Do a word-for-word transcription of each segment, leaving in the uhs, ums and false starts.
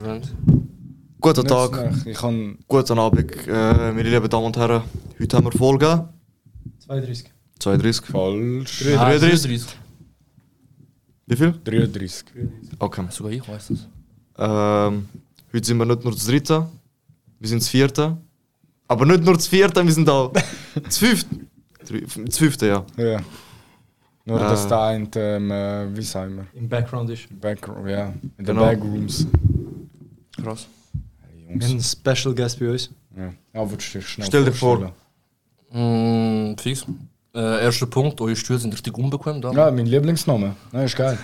Guten Tag, Ich kann guten Abend, äh, meine lieben Damen und Herren. Heute haben wir Folge zweiunddreißig. zweiunddreißig. falsch. dreiunddreißig. Wie viel? dreiunddreißig. Okay. Sogar ich weiß das. Ähm, heute sind wir nicht nur das dritte, wir sind das vierte. Aber nicht nur das vierte, wir sind auch das fünfte. Das fünfte, ja. Ja. Nur, Äh. dass der eine, ähm, äh, wie sagen wir, Im Background ist. Background, ja, in den Genau. Backrooms. Krass. Hey, Wir Jungs. haben einen Special Guest bei uns. Ja, ja willst du dich schnell Stell dir vor. vorstellen? Mm, fix. Äh, erster Punkt, eure Stühle sind richtig unbequem da. Ja, mein Lieblingsname. Nein, ist geil.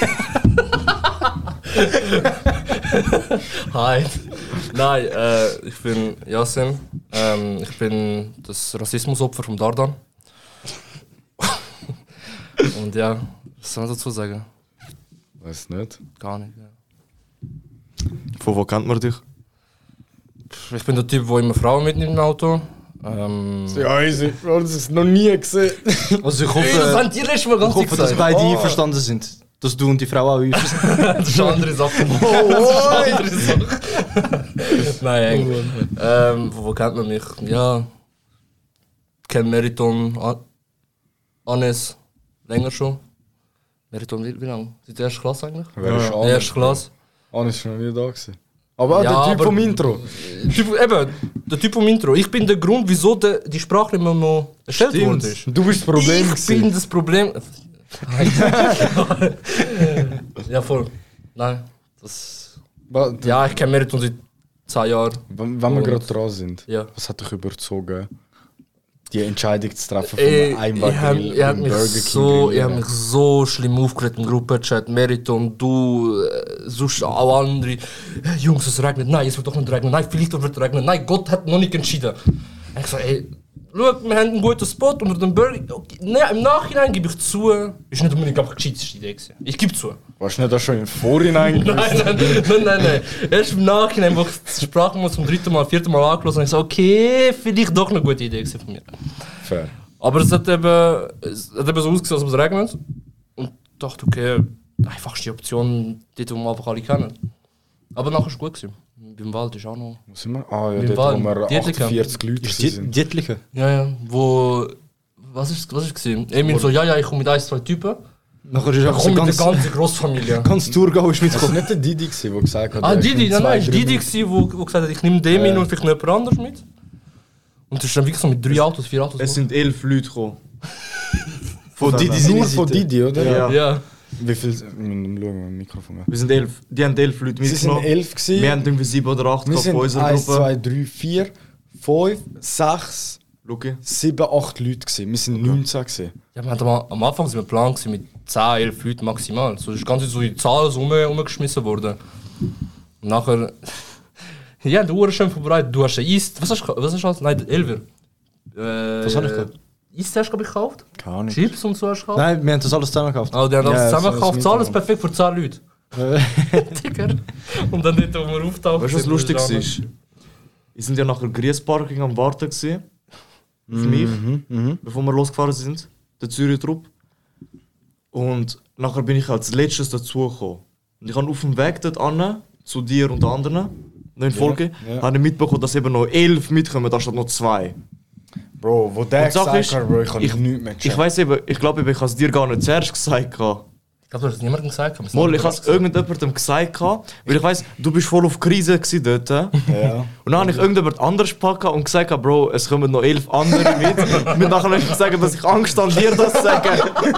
Hi. Nein, äh, ich bin Yasin. Ähm, ich bin das Rassismusopfer vom Dardan. Und ja, was soll man dazu sagen? Weiß nicht. Gar nicht. Ja. Von wo kennt man dich? Ich bin der Typ, der immer Frauen mitnimmt im Auto. Ähm, Ja, easy. Bro, das ist noch nie gesehen. Also ich Ey, das hoffe, habt ihr letztes Mal ich ganz hoffe dass gesagt. beide Oh. einverstanden sind. Dass du und die Frau auch einverstanden Das ist eine andere Sache. Oh, Das ist eine andere Sache. Nein, ähm, wo, wo kennt man mich? Ja, ich kenne Meriton, A- Anes, länger schon. Meriton, wie, wie lange? Seit der ersten Klasse eigentlich? Wer ist Ja, Anis? erste Klasse. Anis ist noch nie da gewesen. Aber auch Ja, der Typ aber- vom Intro. Typ, eben, der Typ vom Intro. Ich bin der Grund, wieso de, die Sprache immer noch erstellt Stimmt. worden ist. Du bist das Problem Ich gewesen. bin das Problem. Ja, voll. Nein, das. Wa- Ja, ich kenne Meriton seit zehn Jahren. Wenn, wenn wir Und- gerade dran sind, Ja. was hat dich überzogen, die Entscheidung zu treffen Ey, vom ich hab, Einbaggrill ich hab und mich Burger King so, ich hab grillieren? mich so schlimm aufgeregt im Gruppenchat. Meriton, du, äh, sonst auch andere. Hey, Jungs, es regnet. Nein, es wird doch nicht regnen. Nein, vielleicht wird es regnen. Nein, Gott hat noch nicht entschieden. Ich so, ey, schau, wir haben einen guten Spot unter dem Burger. Okay, nein, im Nachhinein gebe ich zu, ist nicht unbedingt einfach die gescheiteste Idee gewesen. Ich gebe zu. Warst du nicht auch schon im Vorhinein gewusst? Nein, nein, nein, nein, nein. Erst im Nachhinein, wo ich die Sprache mal zum dritten Mal, vierten Mal angelassen habe, ich so, okay, vielleicht doch eine gute Idee gewesen von mir. Fair. Aber es hat eben, es hat eben so ausgesehen, als ob es regnet. Und ich dachte, okay, die einfachste Option, die die wir einfach alle kennen. Aber nachher war es gut gewesen. Beim Wald ist auch noch. Wo sind wir? Ah ja, Im dort, Wald, wo wir Dietliken. achtundvierzig Leute Ist die sind. Dietliche? Ja, ja. Wo. Was ist was ist gewesen? Emil so, ja, ja, ich komme mit ein, zwei Typen. Nachher ist Ich einfach so komme mit ganz, der ganzen Grossfamilie. ganz Thurgau ist Das war mitgekommen. nicht der Didi, gewesen, der gesagt hat, Ah, er Didi, nimmt nein, zwei, nein, es war drei Didi, mit. gewesen, wo, wo gesagt hat, ich nehme den mit und vielleicht noch jemand anderes mit. Und das ist dann wirklich so mit drei Autos, vier Autos. Es sind elf Leute gekommen. Von Didi Nur seine von Seite. Didi, oder? Ja. Ja. Wie viel? Wir schauen wir im Mikrofon. Wir sind elf. Die haben elf Leute Sie sind mitgenommen. elf gewesen. Wir haben irgendwie sieben oder acht Wir gehabt sind von unserer eins, Gruppe. zwei, drei, vier, fünf, sechs, Luki. sieben, acht Leute gewesen. Wir sind neunzehn gewesen. Ja, wir hatten am, am Anfang sind wir geplant gewesen mit zehn, elf Leuten maximal. So ist ganz so in Zahlen so rum, rumgeschmissen worden. Und nachher. Ja, der Uhr ist schon vorbereitet. Du hast ein Eis. Was hast du gekauft? Was hast du gekauft? Nein, Elver. Äh, Was habe ich gekauft? Eis hast du, glaube ich, gekauft? Keine Ahnung. Chips und so hast du gekauft? Nein, wir haben das alles zusammen gekauft. Oh, die haben Ja, alles so zusammen ist gekauft. es Alles mitgenommen. perfekt für zehn Leute. Digga. Und dann dort, wo wir auftauchen. Weißt du, was sind wir lustig dran. ist? Wir sind ja nachher Grießparking am Warten gewesen. Auf Mhm, mich. Bevor wir losgefahren sind. Der Zürich-Trupp. Und nachher bin ich als letztes dazugekommen. Und ich habe auf dem Weg dort an, zu dir und anderen, noch in Folge, ja. habe ich mitbekommen, dass eben noch elf mitkommen, anstatt noch zwei. Bro, wo der Und die Sache gesagt ist, hat, Bro, ich kann ich- nichts mehr Ich checken. weiss eben, ich glaube, ich habe es dir gar nicht zuerst gesagt. gehabt. Ich glaube, du hast es niemandem gesagt. aber es Mal, hat ich habe es gesagt. irgendjemandem gesagt, gehabt, weil ich weiss, du bist voll auf Krise gewesen dort. Ja. Und dann habe ich irgendjemand anderes gepackt und gesagt, Bro, es kommen noch elf andere mit. Und nachher habe ich gesagt, dass ich Angst habe, dir das zu sagen.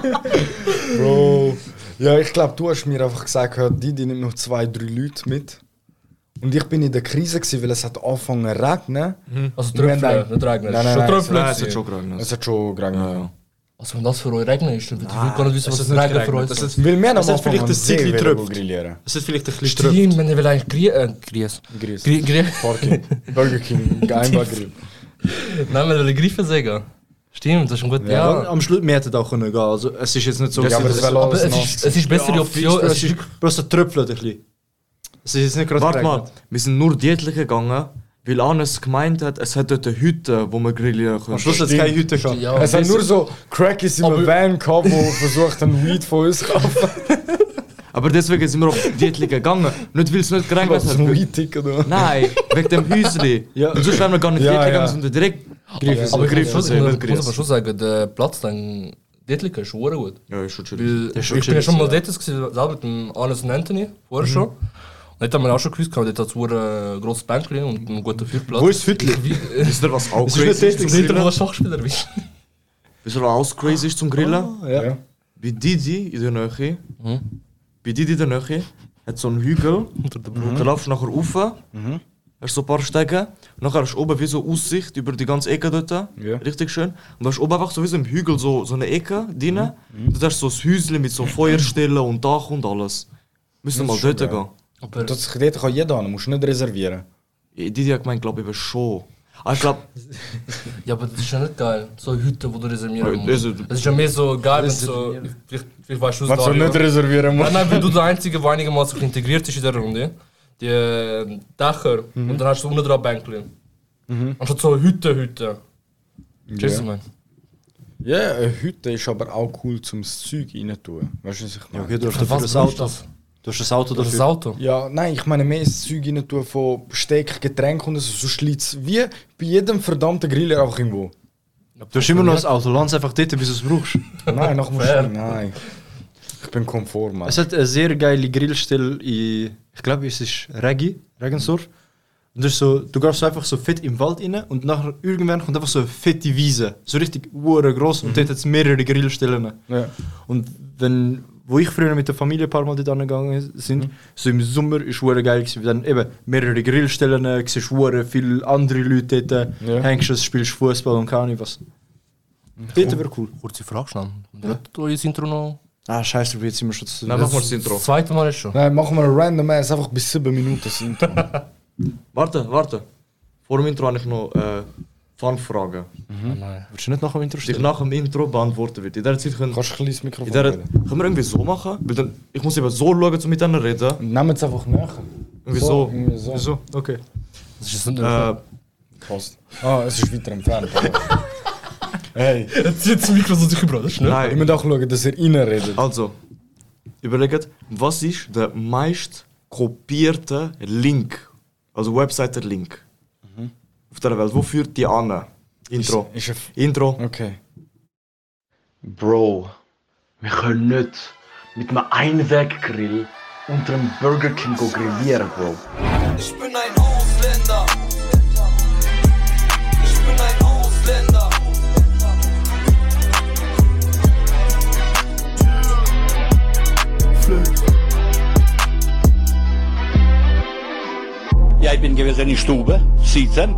Bro. Ja, ich glaube, du hast mir einfach gesagt, hör, Didi nimmt noch zwei, drei Leute mit. Und ich bin in der Krise gewesen, weil es hat angefangen zu regnen. Also Wir haben Tröpfchen, ein- nicht regnen. Nein, Es ist nein, schon nein, Tröpfchen Nein, es hat gewesen. schon geregnet. Es hat schon geregnet. Ja, ja. Also wenn das für euch regnen ist, dann würde ich gar nicht wissen, was es das hat nicht Regen für geregnet. euch Es ist. hat- Weil wir am Es hat Anfang vielleicht am ein See Zickli wollen tröpft. grillieren. Es ist vielleicht ein bisschen tröpft. Stimmt, wenn ihr will eigentlich Grie äh, Gries. Grieß. Grie, Grie Parking. Burger King. Einbaggrill. Nein, wir wollen Griefen sagen. Stimmt, das ist ein guter. Ja. Ja. Am Schluss, wir hätten auch können gehen. Also, es ist jetzt nicht so... Ja, aber es wäre Aber alles es nass. ist, es ist bessere Ja, Option. fix, Es es ist, ist bloß ein tröpfelt ein bisschen. Es ist jetzt nicht gerade Warte mal, geregnet. wir sind nur dietlich gegangen, weil Anes gemeint hat, es hat dort eine Hütte, wo wir grillieren können. Am Schluss hat es keine Hütte gehabt. ja, Es hat nur so Crackies in einem Aber- Van gehabt, die versucht haben, Weed von uns zu kaufen. Aber deswegen sind wir auf Dietli gegangen. Nicht weil es nicht geregnet Was, hat. ein Weittick oder? Nein, wegen dem Häusli. Ja. Und sonst wären wir gar nicht Ja, Dietli ja. gegangen, sondern direkt Griffes. Aber ich muss, Griffes, schon, ja, ich nicht muss aber Griffes. schon sagen, der Platz dann Dietliken ist schon gut. Ja, ist schon chill. Weil Der ist ich schon bin ja schon mal chillig, dort gewesen, selber mit dem Arnes und Anthony, vorher schon. Und dort haben wir auch schon gewusst, dort hat es ein grosses Bänkchen und einen guten Feuerplatz. Wo ist das Viertel? Wie- Wisst ihr, was auch Es ist nicht crazy ist Dietli, zum Hinter Grillen? noch Schachspieler bist. Wisst ihr, was auch crazy ist zum Grillen? Ja. Bei Didi in der Nähe, bei Didi in der Nähe, hat so einen Hügel. Da laufst du nachher rauf, hast so ein paar Stege. Und nachher hast du oben wie so Aussicht über die ganze Ecke dort. Ja. Richtig schön. Und da hast du oben einfach so wie so im Hügel so, so eine Ecke drin. Und da hast du so ein Häuschen mit so Feuerstellen und Dach und alles. Müssen wir mal Das ist dort schon gehen. Aber Das, dort kann jeder hin, musst du nicht reservieren. Didi hat gemeint, glaube ich, eben schon. Ah, ich glaube, ja, aber das ist ja nicht geil. So Hütte, wo du reservieren Ja, musst. also- Es ist ja mehr so geil, wenn so. Vielleicht, vielleicht weißt du es Was du Dario. nicht reservieren musst. Nein, nein, weil du der Einzige, der einigermaßen integriert ist in der Runde. Die äh, Dächer und dann hast du unten dran Bänkchen. Anstatt so Hütte, Hütte. Cheers, Ja. man. Ja, eine Hütte ist aber auch cool zum Zeug rein tun. Weißt du, was ich Ja, meine? okay, du hast Für dafür was das brauchst du Auto. das? Du hast das Auto Das dafür. Auto. Ja, nein, ich meine mehr das Zeug rein tun von Besteck, Getränk und so. So schlitt es wie bei jedem verdammten Griller einfach irgendwo. Du hast immer noch das Auto, lass einfach dort, bis du es brauchst. Nein, noch musst Fair. du. Nein. Ich bin konform, Mann. Es hat eine sehr geile Grillstelle in, ich glaube, es ist Regi, Regensdorf. Und das ist so, du gehst so einfach so fett im Wald rein und nachher irgendwann kommt einfach so eine fette Wiese. So richtig ure gross und dort hat es mehrere Grillstellen. Ja. Und wenn, wo ich früher mit der Familie ein paar Mal dort angegangen sind, so im Sommer ist es geil gewesen, weil dann eben mehrere Grillstellen, siehst hure viele andere Leute dort, Ja. hängst, spielst Fußball und keine Ahnung was. Dort wäre cool. Kurze Frage schnell. Wird euer Intro noch? Ah, scheiße, jetzt sind wir schon zu. Nein, machen wir das Intro. Das zweite Mal ist schon. Nein, machen wir ein random ass, einfach bis sieben Minuten das Intro. Warte, warte. Vor dem Intro habe ich noch äh, Fun-Fragen, Ah, nein. Willst du nicht nach dem Intro die ich stellen? nach dem Intro beantworten werde. In der Zeit können, Kannst du ein kleines in Mikrofon der, reden? können wir irgendwie so machen? Weil dann, ich muss eben so schauen, um mit denen reden. Nehmen es einfach näher. Irgendwie so. irgendwie so. Wieso? Okay. Das ist nicht Äh, Passt. Ah, es ist weiter entfernt. aber- Hey, Jetzt zieht das Mikro so sich über, das ist nicht. ich nein, muss auch schauen, dass ihr reinredet. also. Überlegt, was ist der meist kopierte Link? Also Webseite-Link. Auf der Welt. Wo führt die an? Intro. Ist, ist Intro. ein, okay. Bro, wir können nicht mit einem Einweggrill unter einem Burger King go grillieren, Bro. Ich bin ein Ausländer. Ich bin ein Ausländer. Ja, ich bin gewesen in die Stube, sitzen.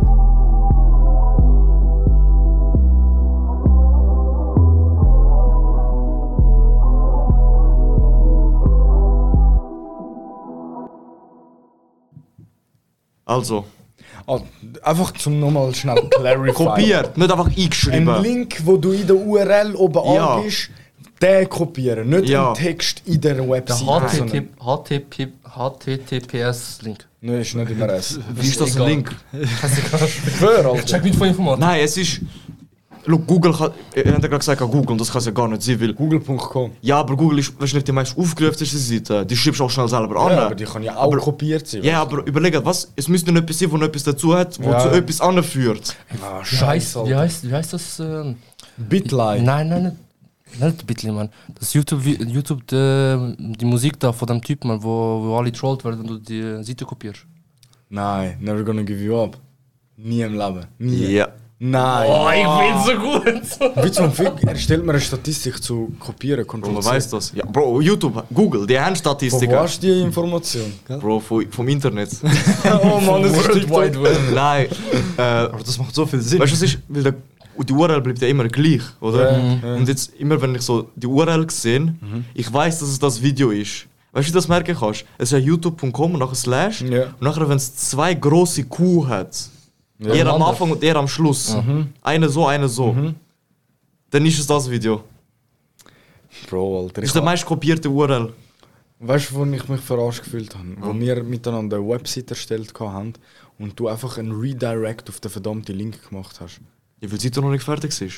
Also, Ah, einfach zum nochmal schnell clarify. kopiert, nicht einfach Ein eingeschrieben. Link, wo du in der U R L oben Ja. angibst, den kopieren. Nicht Ja. einen Text in der Der Website. HTTP H T P H T T P S-Link. Nein, ist nicht immer es. Wie ist das ein Egal. Link? Hör, Alter. Check nicht von Informatik. Nein, es ist. Look, Google kann. Er hat ja gerade gesagt, Google, und das kann es ja gar nicht sein, weil. Google Punkt com. Ja, aber Google ist wahrscheinlich die meist aufgerufenste Seite. Die schreibst du auch schnell selber an. Ja, aber die kann ja auch Aber- kopiert sein. Ja, aber überleg, was? Es müsste noch etwas sein, wo noch etwas dazu hat, wo Ja. zu etwas anführt. Ah, Wie heißt, Scheiße. wie heißt, wie heißt das? Ähm, Bitline. nein, nein, nicht. Nicht Bitly, Mann. Das YouTube, YouTube die, die Musik da von dem Typ, Mann, wo, wo alle trollt werden, wenn du die Seite kopierst. Nein, never gonna give you up. Nie im Leben. Nie. Ja. Nein. Oh, ich bin so gut! Wie zum Fick, er stellt mir eine Statistik zu kopieren. Bro, Ctrl man C. weiß das. Ja, Bro, YouTube, Google, die haben Von Statistiken. wo hast du die Information? Bro, vom, vom Internet. Oh Mann, das ist World TikTok. Wide Web. Nein. Äh, Aber das macht so viel Sinn. weißt du, was ist? Weil der, die U R L bleibt ja immer gleich, oder? Ja, ja. Und jetzt, immer wenn ich so die U R L sehe, ich weiß, dass es das Video ist. Weißt du, wie du das merken kannst? Es ist ja youtube Punkt com und nachher Slash. Ja. Und nachher, wenn es zwei große Q hat, er am Anfang und er am Schluss, eine so, eine so, dann ist es das Video. Bro, Alter. Das Ich ist der meist kopierte U R L. weißt du, wo ich mich verarscht gefühlt habe? Wo wir miteinander eine Website erstellt haben und du einfach einen Redirect auf den verdammten Link gemacht hast. Ja, weil die Seite noch nicht fertig ist.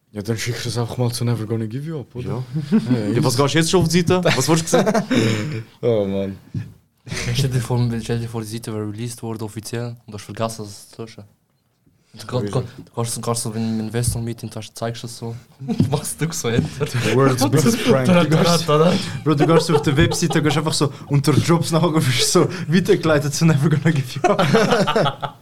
Ja, dann schickst du es einfach mal zu Never Gonna Give You Up, oder? Ja. Ja, Ja, was gehst du jetzt schon auf die Seite? Was wolltest du sehen? oh Mann. Stell dir vor, stell dir vor, die Seite wäre released worden offiziell und du hast vergessen, dass es zu löschen. Du kannst, du kannst, du kannst so, wenn du einen Investor mit in hast, zeigst du es so. Du machst du so Enter. World's biggest prank. Du gehst, Bro, du gehst auf der Webseite, gehst einfach so unter Jobs nach und wirst so weitergeleitet zu Never Gonna Give You Up.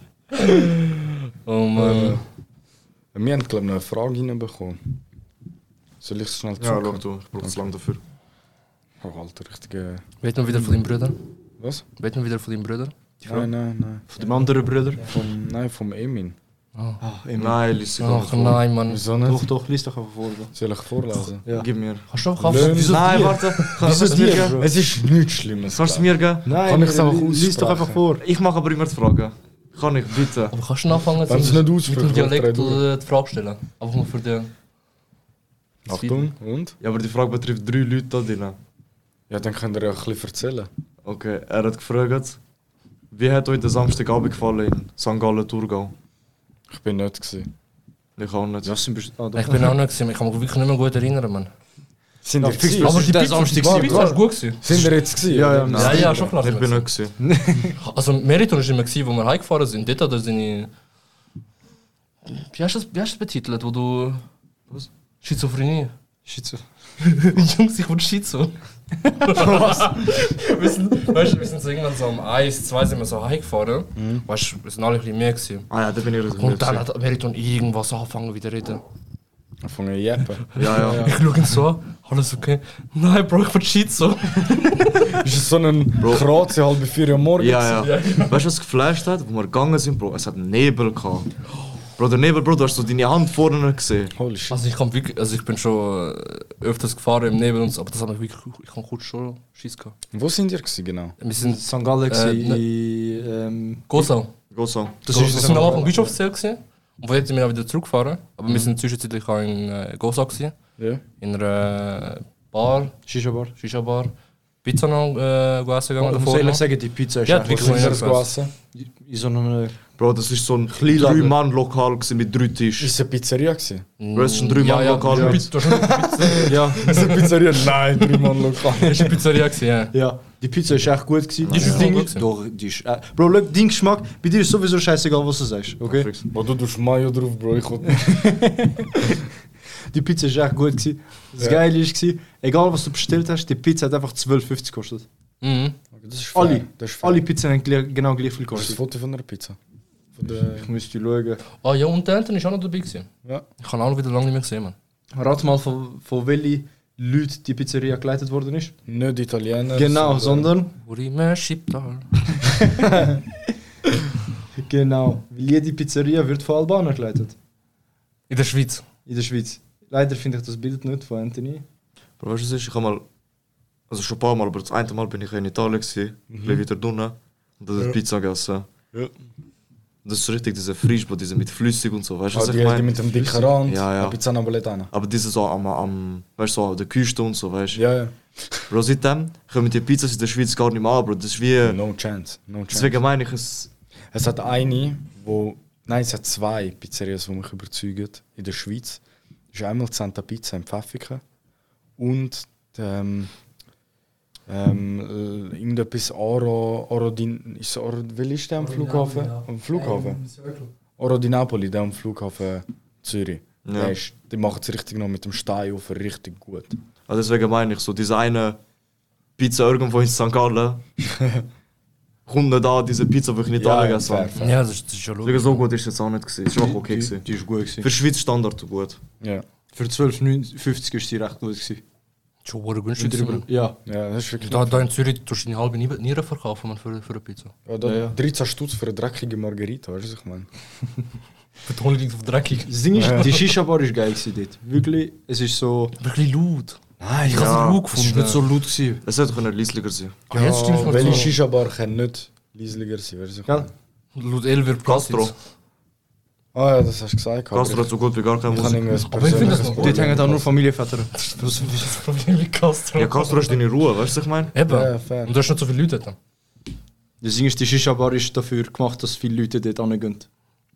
Oh Mann. Wir haben, glaube ich, noch eine Frage reinbekommen. Soll ich es schnell Ja, zucken? schau du, ich brauche zu lange dafür. Oh, Alter, richtige... Weet man wieder von deinem Bruder? Was? Weet man wieder von deinem Bruder? Nein, nein, nein. Von dem anderen Bruder. Vom, nein, vom Emin. Ah, immer. Nein, lies sie gar nicht Ach vor. nein, Mann. Wieso nicht? Doch, doch, lies doch einfach vor. Bro. Soll ich vorlesen? Ja. Gib mir. Kannst du einfach Löhn- Wieso Nein, dir? warte. Wieso Kannst du es mir dir, geben? Bro? Es ist nichts Schlimmes. Kannst du es mir geben? Nein, Kann ich es auch lies doch aussprechen? einfach vor. Ich mache aber immer die Fragen. Kann ich, bitte? Aber kannst du anfangen, Wenn es mit nicht ausspricht, dem Dialekt dann äh, die Frage stellen? Einfach mal für den... Achtung, und? Ja, aber die Frage betrifft drei Leute da drin. Ja, dann könnt ihr ja ein bisschen erzählen. Okay, er hat gefragt, wie hat euch der Samstagabend gefallen in Sankt Gallen, Thurgau? Ich bin nicht gewesen. Ich auch nicht. Ja, sind best- ah, doch. Ich bin auch nicht gewesen, ich kann mich wirklich nicht mehr gut erinnern, Mann. Sind Ja, ihr fix, gewesen? Was Aber ist die der Pizza, Samstag die gewesen? Pizza ist gut gewesen. Sind ihr jetzt gewesen? Ja, ja, oder? Ja, ja, schon klar. Ich bin nicht gewesen. Also Meriton war immer, gewesen, wo wir heimgefahren sind. Dort hat er seine... Wie hast du das, wie hast du das betitelt, wo du... Was? Schizophrenie. Schizo. Jungs, ich wurde Schizo. Was? wir, sind, weißt, du, wir sind so irgendwann so um eins, zwei sind wir so heimgefahren. Mhm. Weißt du, wir sind alle ein bisschen mehr gewesen. Ah ja, da bin ich nicht Und dann gewesen. hat Meriton irgendwas angefangen wieder reden. Von einem Jeppe. Ja, ja. Ich schaue ihn so an, alles okay? Nein, Bro, ich wurde Schizo. Ist es so ein Kroatien halb vier Uhr morgens? Ja, ja. Weißt du, was geflasht hat? Wo wir gegangen sind, Bro? Es hat Nebel gehabt. Bro, der Nebel, Bro, du hast so deine Hand vorne gesehen. Holy shit. Also ich, kann wirklich, also ich bin schon äh, öfters gefahren im Nebel und so, aber das hat mich wirklich, ich kann kurz schon Schiss gehabt. Wo sind ihr gewesen, genau? Wir sind Sankt Gallen Äh, in ähm, Gosau. Go so. Das Wir ist sind am Anfang Bischofszell gewesen und wollten wir auch wieder zurückfahren, aber wir sind zwischenzeitlich auch in äh, Gosau gewesen, Ja. in einer äh, Bar, Shisha Bar. Shisha Bar, Pizza noch äh, gegessen gegangen Ich muss davor ehrlich noch. sagen, die Pizza ist Ja, echt wirklich Wo sind ihr Ja, gegessen? in so einem... Bro, das ist so ein Kleinladen. Drei-Mann-Lokal gewesen mit drei Ist Tischen. es eine Pizzeria gewesen? Bro, es ist ein Drei-Mann-Lokal. Ja, mit- du hast schon eine Pizza. Ja, Ist es eine Pizzeria? Nein, drei Mann lokal. Das war eine Pizzeria, gewesen, ja. ja. Die Pizza ist echt gut gewesen. Die ist Das auch Ding gut ist... gewesen. Doch, die ist... Äh, Bro, look, dein Geschmack, bei dir ist sowieso scheißegal, was du sagst, okay? Fix. Bro, du tust Mayo drauf, Bro. Ich will nicht. Die Pizza ist echt gut gewesen. Das Ja. Geile ist, gewesen, egal was du bestellt hast, die Pizza hat einfach zwölf fünfzig gekostet. Mhm. Das ist fair. Alle. Das ist fair. Alle Pizzen haben gleich, genau gleich viel Das ist gekostet. das Foto von einer Pizza. Von der... Ich müsste schauen. Ah ja, und der Anton war auch noch dabei. Gewesen. Ja. Ich habe auch noch wieder lange nicht mehr gesehen, Mann. Rat mal, von, von welchen Leuten die Pizzeria geleitet worden ist. Nicht Italiener. Genau, sondern... Uri me Schiptal. Genau. Weil jede Pizzeria wird von Albanern geleitet. In der Schweiz. In der Schweiz. Leider finde ich das Bild nicht von Anthony. Bro, weißt du, was ist? Ich habe mal, also schon ein paar Mal, aber das eine Mal bin ich in Italien gewesen, ein bisschen weiter drinnen, und da hat Pizza gegessen. Ja. Das ist so richtig diese Frischbrot, diese mit flüssig und so, weißt du, Ah, was die, ich die meine? mit dem dicken Rand. Ja, ja. La Pizza Napoletana. Aber diese so am, am weißt du, so an der Küste und so, weißt du. Ja, ja. Bro, seitdem kommen die Pizzas in der Schweiz gar nicht mehr an, Bro. Das ist wie, No chance. No chance. deswegen meine ich es, Es hat eine, wo. Nein, es hat zwei Pizzerias, die mich überzeugen in der Schweiz. Das ist einmal die Santa Pizza in Pfäffiken und ähm, ähm, äh, irgendetwas Oro, Oro di, ist Oro, wie ist der am Flughafen? Am Flughafen? Oro di Napoli, der am Flughafen Zürich. Ja. Der ist, die machen es richtig noch mit dem Stein auf, richtig gut. also deswegen meine ich so, diese eine Pizza irgendwo in Sankt Gallen, kommt nicht an, diese Pizza, die ich in Italien gegessen fair, habe. fair. Ja, das ist, das ist schon Deswegen logisch. so gut ist es jetzt auch nicht gewesen. Es war auch okay Die, gewesen. die ist gut gewesen. Für Schweiz Standard gut. Ja. Für zwölf fünfzig ist sie recht gut gewesen. Schon sehr günstig. Drüber- gewesen. Ja. Ja, das ist wirklich. Da, da in Zürich tust du eine halbe Niere Niere verkaufen, man, für, für eine Pizza. Ja, da Ja, ja. dreizehn Stutz für eine dreckige Margarita, weißt du, was ich meine? Für die Honig liegt auf dreckig. Das Ding ist, die Shisha-Bar ist geil gewesen dort. Wirklich, es ist so... Wirklich laut. Nein, Ich habe Ja, es laut Es ist gefunden. nicht so laut gewesen. Es hätte können leislicher sein. Ah, jetzt stimmt's mir welche zu. Shisha-Bar kann nicht leislicher sein, weißt du? Gell? Laut Elver Castro. Ah ja, das hast du gesagt. aber Castro hat so gut wie gar keine Ich, ich habe Musik. irgendwas Aber ich finde das persönliches noch- Dort Problem hängen auch nur mit Familienväter. Das ist das Problem mit Castro. Ja, Castro ist deine Ruhe, weißt du, was ich meine? Eben. Ja, fair. Und du hast nicht so viele Leute da. Das Ding ist, die Shisha-Bar ist dafür gemacht, dass viele Leute dort hingehen.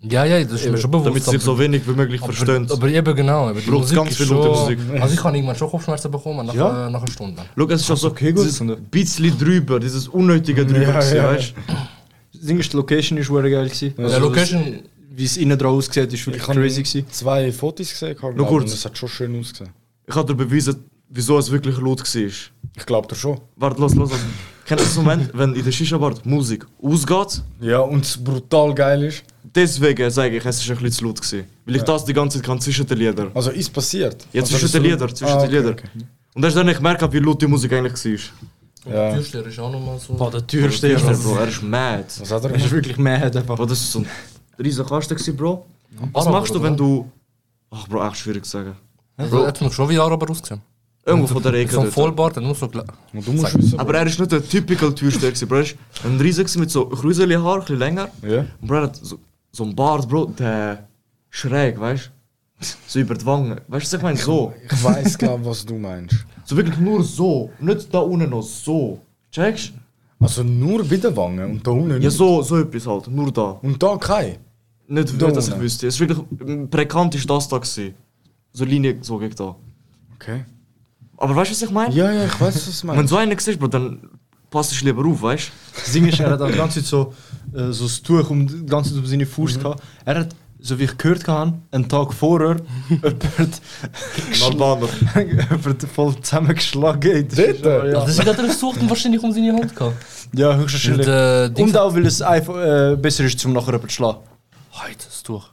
Ja, ja, das ist mir schon bewusst. Damit sie sich so wenig wie möglich aber, verstehen. aber eben genau, aber die Braucht Musik ganz ist viel schon, Musik. Also ich habe irgendwann schon Kopfschmerzen bekommen nach, Ja. äh, nach einer Stunde. Schau, es ist schon so okay, gut. ein bisschen drüber, dieses unnötige drüber, Ja, gewesen, ja. weißt Das Ding ist, die Location ist wirklich geil gewesen. Ja, Also, Location, Wie es innen draus aussieht, ist wirklich Ich habe crazy gewesen. zwei Fotos gesehen, glaub, Nur kurz. und es hat schon schön ausgesehen. Ich kann dir beweisen, wieso es wirklich laut war. Ich glaube dir schon. Warte, los, los, los. Kennst du das Moment, wenn in der Shisha-Bar die Musik ausgeht? Ja, und es brutal geil ist. Deswegen sage ich, es war ein bisschen zu laut gewesen. Weil ich das die ganze Zeit kann zwischen den Liedern. Also ist passiert. Ja, also, zwischen das den so- Liedern, zwischen Ah, den okay, Liedern. okay. Und dann habe ich gemerkt, wie laut die Musik eigentlich war. und Ja. der Türsteher ist auch nochmal so. Boah, der Türsteher, Bro, Bro. er ist mad. Was hat er Er ist gemacht? wirklich mad einfach. Bro, das ist so ein riesiger Kasten gewesen, Bro. Was Araber, machst du, oder? wenn du... Ach Bro, echt schwierig zu sagen. Also, hat mich schon wie Araber ausgesehen. Irgendwo von der Ecke So ein dort. Vollbart, der nur so gla- Und du musst wissen. Aber er ist nicht der typical Türsteher gewesen, Bro. Er ist ein riesiger gewesen mit so Krüseli Haar, ein bisschen länger. Ja. Und Bro, er hat so, so ein Bart, Bro, der schräg, weißt du? So über die Wangen. Weißt du, was ich meine? So. Ich weiß, glaube was du meinst. So wirklich nur so. Nicht da unten noch so. Checkst Also nur bei den Wangen und da unten Ja, nicht. so, so etwas halt. Nur da. Und da kein. Nicht, Da nicht dass ich unten. wüsste. Es ist wirklich... Präkant ist das da gewesen. So Linie so gegen da. Okay. Aber weißt du, was ich meine? Ja, ja, ich weiß, was du Wenn meinst. so einen siehst, Bro, dann passt du lieber auf, weißt Das Ding ist, er hat auch die ganze Zeit so, äh, so das Tuch um die ganze Zeit um seine Faust gehabt. Er hat, so wie ich gehört habe, einen Tag vorher jemand, du? Albaner. jemand voll zusammengeschlagen. Das ist- Dort? Ja, Das ist gerade gesucht und wahrscheinlich um seine Hand gehabt. ja Und, höchstwahrscheinlich. äh, Dings- Und auch, weil es einfach äh, besser ist, zum nachher jemanden zu schlagen. Heute, das Tuch.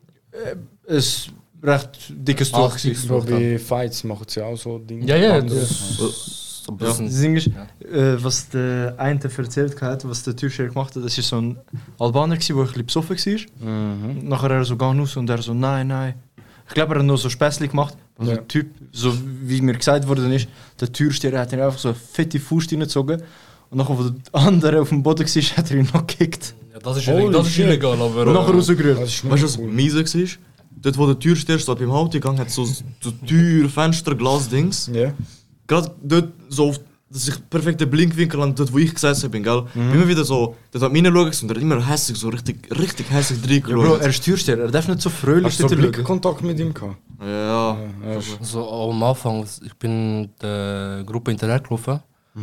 Es recht dickes Ah, Tuch. dickes gewesen. So bei Fights machen sie auch so Dinge. Ja, ja, Bande. das ist so ein bisschen. Das Ding ist, äh, was der eine erzählt hat, was der Türsteher gemacht hat, das war so ein Albaner, der ein bisschen besoffen war. Mhm. Und nachher er so gar raus und er so, nein, nein. Ich glaube, er hat noch so Späßchen gemacht. Also Ja. der Typ, so wie mir gesagt worden ist, der Türsteher hat ihn einfach so eine fette Faust reingezogen. Und nachher, wo der andere auf dem Boden war, hat er ihn noch gekickt. Ja, das ist, Holy illegal, das ist shit. illegal, aber. Und nachher äh, rausgerührt. Das ist Weißt du, was cool. miese war? Dort, wo der Türsteher steht beim Haupteingang, hat so, so Tür, Fenster, Glas-Dings. Ja. Gerade dort, so auf, dass ich perfekten Blinkwinkel an dort, wo ich gesessen bin, gell? Immer wieder so, dort hat meine schauen und er hat immer hässlich, so richtig, richtig hässlich Ja, reingeschaut. Bro, er ist Türsteher, er darf nicht so fröhlich Hast du so dort schauen. Blickkontakt mit ihm gehabt? Ja, Ja, So am Anfang, ich bin der Gruppe hinterher gelaufen.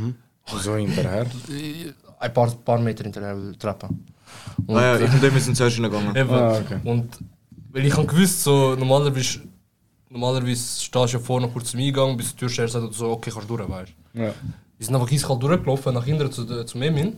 so hinterher. Ein paar, paar Meter hinterher der Treppe. Und, ah, ja, ich und dem sind zuerst hingegangen. eben, Ah, okay. und weil ich habe gewusst, so, normalerweise, normalerweise stehst du ja vorne kurz zum Eingang, bis der Türsteher sagt so, okay, kannst du durch, weißt du. Ja. Wir sind einfach eiskalt durchgelaufen, nach hinten zu, der- zum Emin.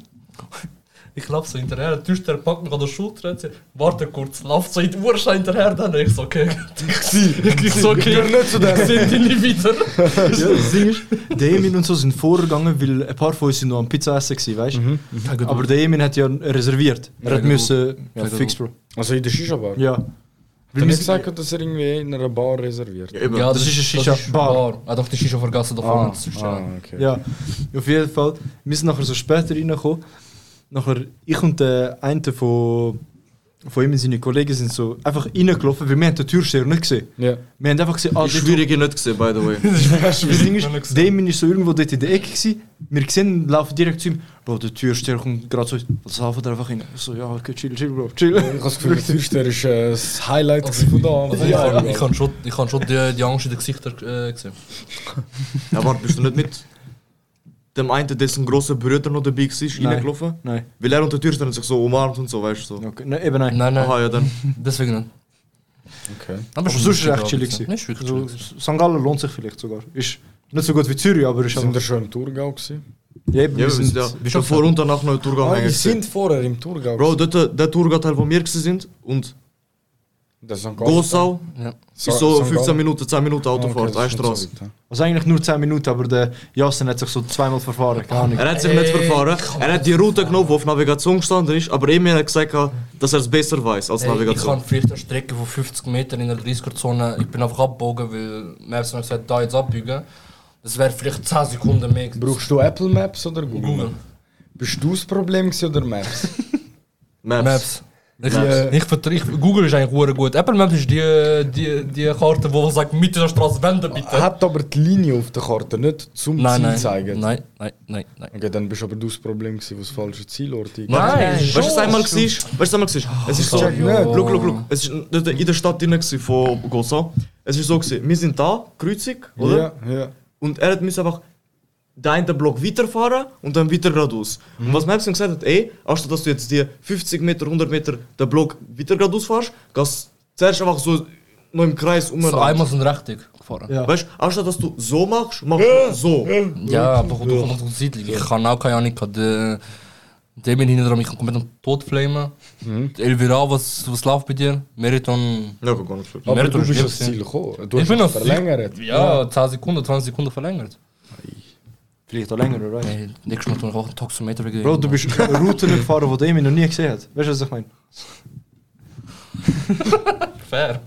Ich laufe so hinterher, der Türsteher packt mich an der Schulter und sagt, warte kurz, lauft so in die Uhr hinterher, dann ich so, okay. Ich so, okay, ich sehe dich nie wieder. Ja, das Ding ist, der Emin und so sind vorgegangen, weil ein paar von uns sind noch am Pizza essen gewesen, weißt du? Aber der Emin hat ja reserviert. Er hat Ja, müssen, ja, gut. fix, Bro. Also in der Shisha-Bar? Ja. Hat Weil er wir nicht sind- gesagt, dass er irgendwie in einer Bar reserviert? Ja, eben. Ja, das ist eine Shisha-Bar. Ah, doch, die Shisha vergessen da vorne. Das ist ah, ja. okay. Ja, auf jeden Fall. Wir sind nachher so später reingekommen. Nachher, ich und der eine von, von ihm und seine Kollegen sind so einfach reingelaufen, weil wir haben den Türsteher nicht gesehen. Ja. Wir haben einfach gesehen, ah, Ist dort- schwierig nicht gesehen, by the way. Das Ding ist, der Emin ist so irgendwo dort in der Ecke gewesen. Wir sehen, laufen direkt zu ihm. Bro, der Türsteher kommt gerade so, was laufen da einfach rein? Ich so, ja, okay, chill, chill, Bro, chill. Ich habe das Gefühl, der Türsteher ist äh, das Highlight also, von da. Also ich, kann, ich kann schon, ich kann schon die, die Angst in den Gesichtern äh, gesehen. Ja, warte, bist du nicht mit dem einen, dessen grosser Bruder noch dabei war, Nein. reingelaufen? Nein. Weil er und der Türsteher haben sich so umarmt und so, weißt du? So. Okay. Nein, eben nein. Nein, nein, Aha, ja, dann. deswegen nicht. Okay. Aber, Aber sonst ist es echt chillig gewesen. Nicht wirklich So, chillig. Sankt Gallen lohnt sich vielleicht sogar. Ist nicht so gut wie Zürich, aber ist Sind wir einfach... schon im Thurgau gewesen? Ja, eben, Ja, wir wir sind, sind ja. Wir schon vor und danach noch in Tourgang Ah, hängen. wir gewesen. sind vorher im Thurgau. Bro, dort, der Tourgang-Teil, wo wir gewesen sind und Das ist Sankt Gallen. Gossau Ja. ist so fünfzehn Minuten, zehn Minuten Autofahrt, eine Straße. also eigentlich nur zehn Minuten, aber der Jassen hat sich so zweimal verfahren. Keine Ahnung. Er hat sich nicht verfahren. Er hat die Route genommen, die auf Navigation gestanden ist, aber Emil hat gesagt, dass er es besser weiß als Hey, ich Navigation. kann vielleicht eine Strecke von fünfzig Metern in der dreißiger-Zone, ich bin einfach abgebogen, weil Maps hat gesagt, da jetzt abbiegen. Das wäre vielleicht zehn Sekunden mehr. Brauchst du Apple Maps oder Google? Google. Bist du das Problem gewesen oder Maps? Maps. Maps. Ich, ich, vertre- ich, Google ist eigentlich hure gut. Apple Maps ist die, die, die Karte, die sagt, Mitte der Straße wenden bitte. Hat aber die Linie auf der Karte nicht zum Nein, Ziel nein, zeigen. nein, nein, nein, nein. Okay, dann bist du aber du das Problem gewesen, wo das falsche Zielort eingeht. Nein, Weißt du, was einmal war? Weißt du, was einmal war? Es ist so. check nicht. Schau, schau, schau. Es ist nicht in der Stadt drin gewesen von Gosa. Es ist so gewesen, wir sind da, Kreuzung, oder? Ja, ja. Und er hat müssen einfach den einen Block weiterfahren und dann weiter geradeaus. Mhm. Und was Maps ihm gesagt hat, ey, anstatt dass du jetzt die fünfzig Meter, hundert Meter den Block weiter geradeaus fährst, gehst du zuerst einfach so noch im Kreis um. So einmal sind richtig gefahren. Ja, Ja. Weißt du, anstatt dass du so machst, machst du so. aber du kommst auf die Seite. Ich kann auch keine Ahnung. Der Demin hinten dran, ich kann komplett am Tod flamen. Mhm. Elvira, was, was läuft bei dir? Meriton. Ja, gar nicht viel. Aber Meriton du ist bist schwierig, ans Ziel gekommen. Du Ich hast bin es noch verlängert. Ja, zehn Sekunden, zwanzig Sekunden verlängert. Vielleicht auch länger, oder? Hey, nächstes Mal tun wir auch einen Taxometer wegen. Bro, du bist eine Route gefahren, die der Emi noch nie gesehen hat. Weißt du, was ich meine? fair.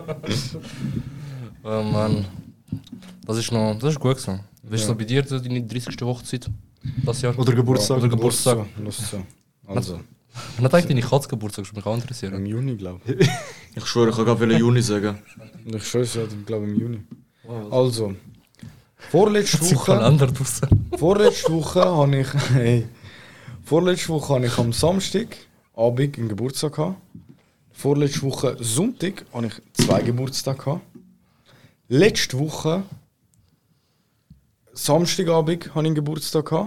Oh Mann. Das ist noch. Das ist gut gewesen. Wie ist so bei dir deine dreißigste Hochzeit? Das Jahr? Oder Geburtstag. Oder Geburtstag. Los so. Also, Wann hat eigentlich deine Katze Geburtstag? Das würde mich auch interessieren. im Juni, glaube ich. Ich schwöre, ich kann gerade Juni sagen. Ich schwöre, ja, ich glaube im Juni. Also, vorletzte Im Woche, Kalender draussen. vorletzte Woche habe ich, hey, vorletzte Woche habe ich am Samstag Abend einen Geburtstag gehabt. Vorletzte Woche Sonntag habe ich zwei Geburtstage gehabt. Letzte Woche Samstagabend habe ich einen Geburtstag gehabt.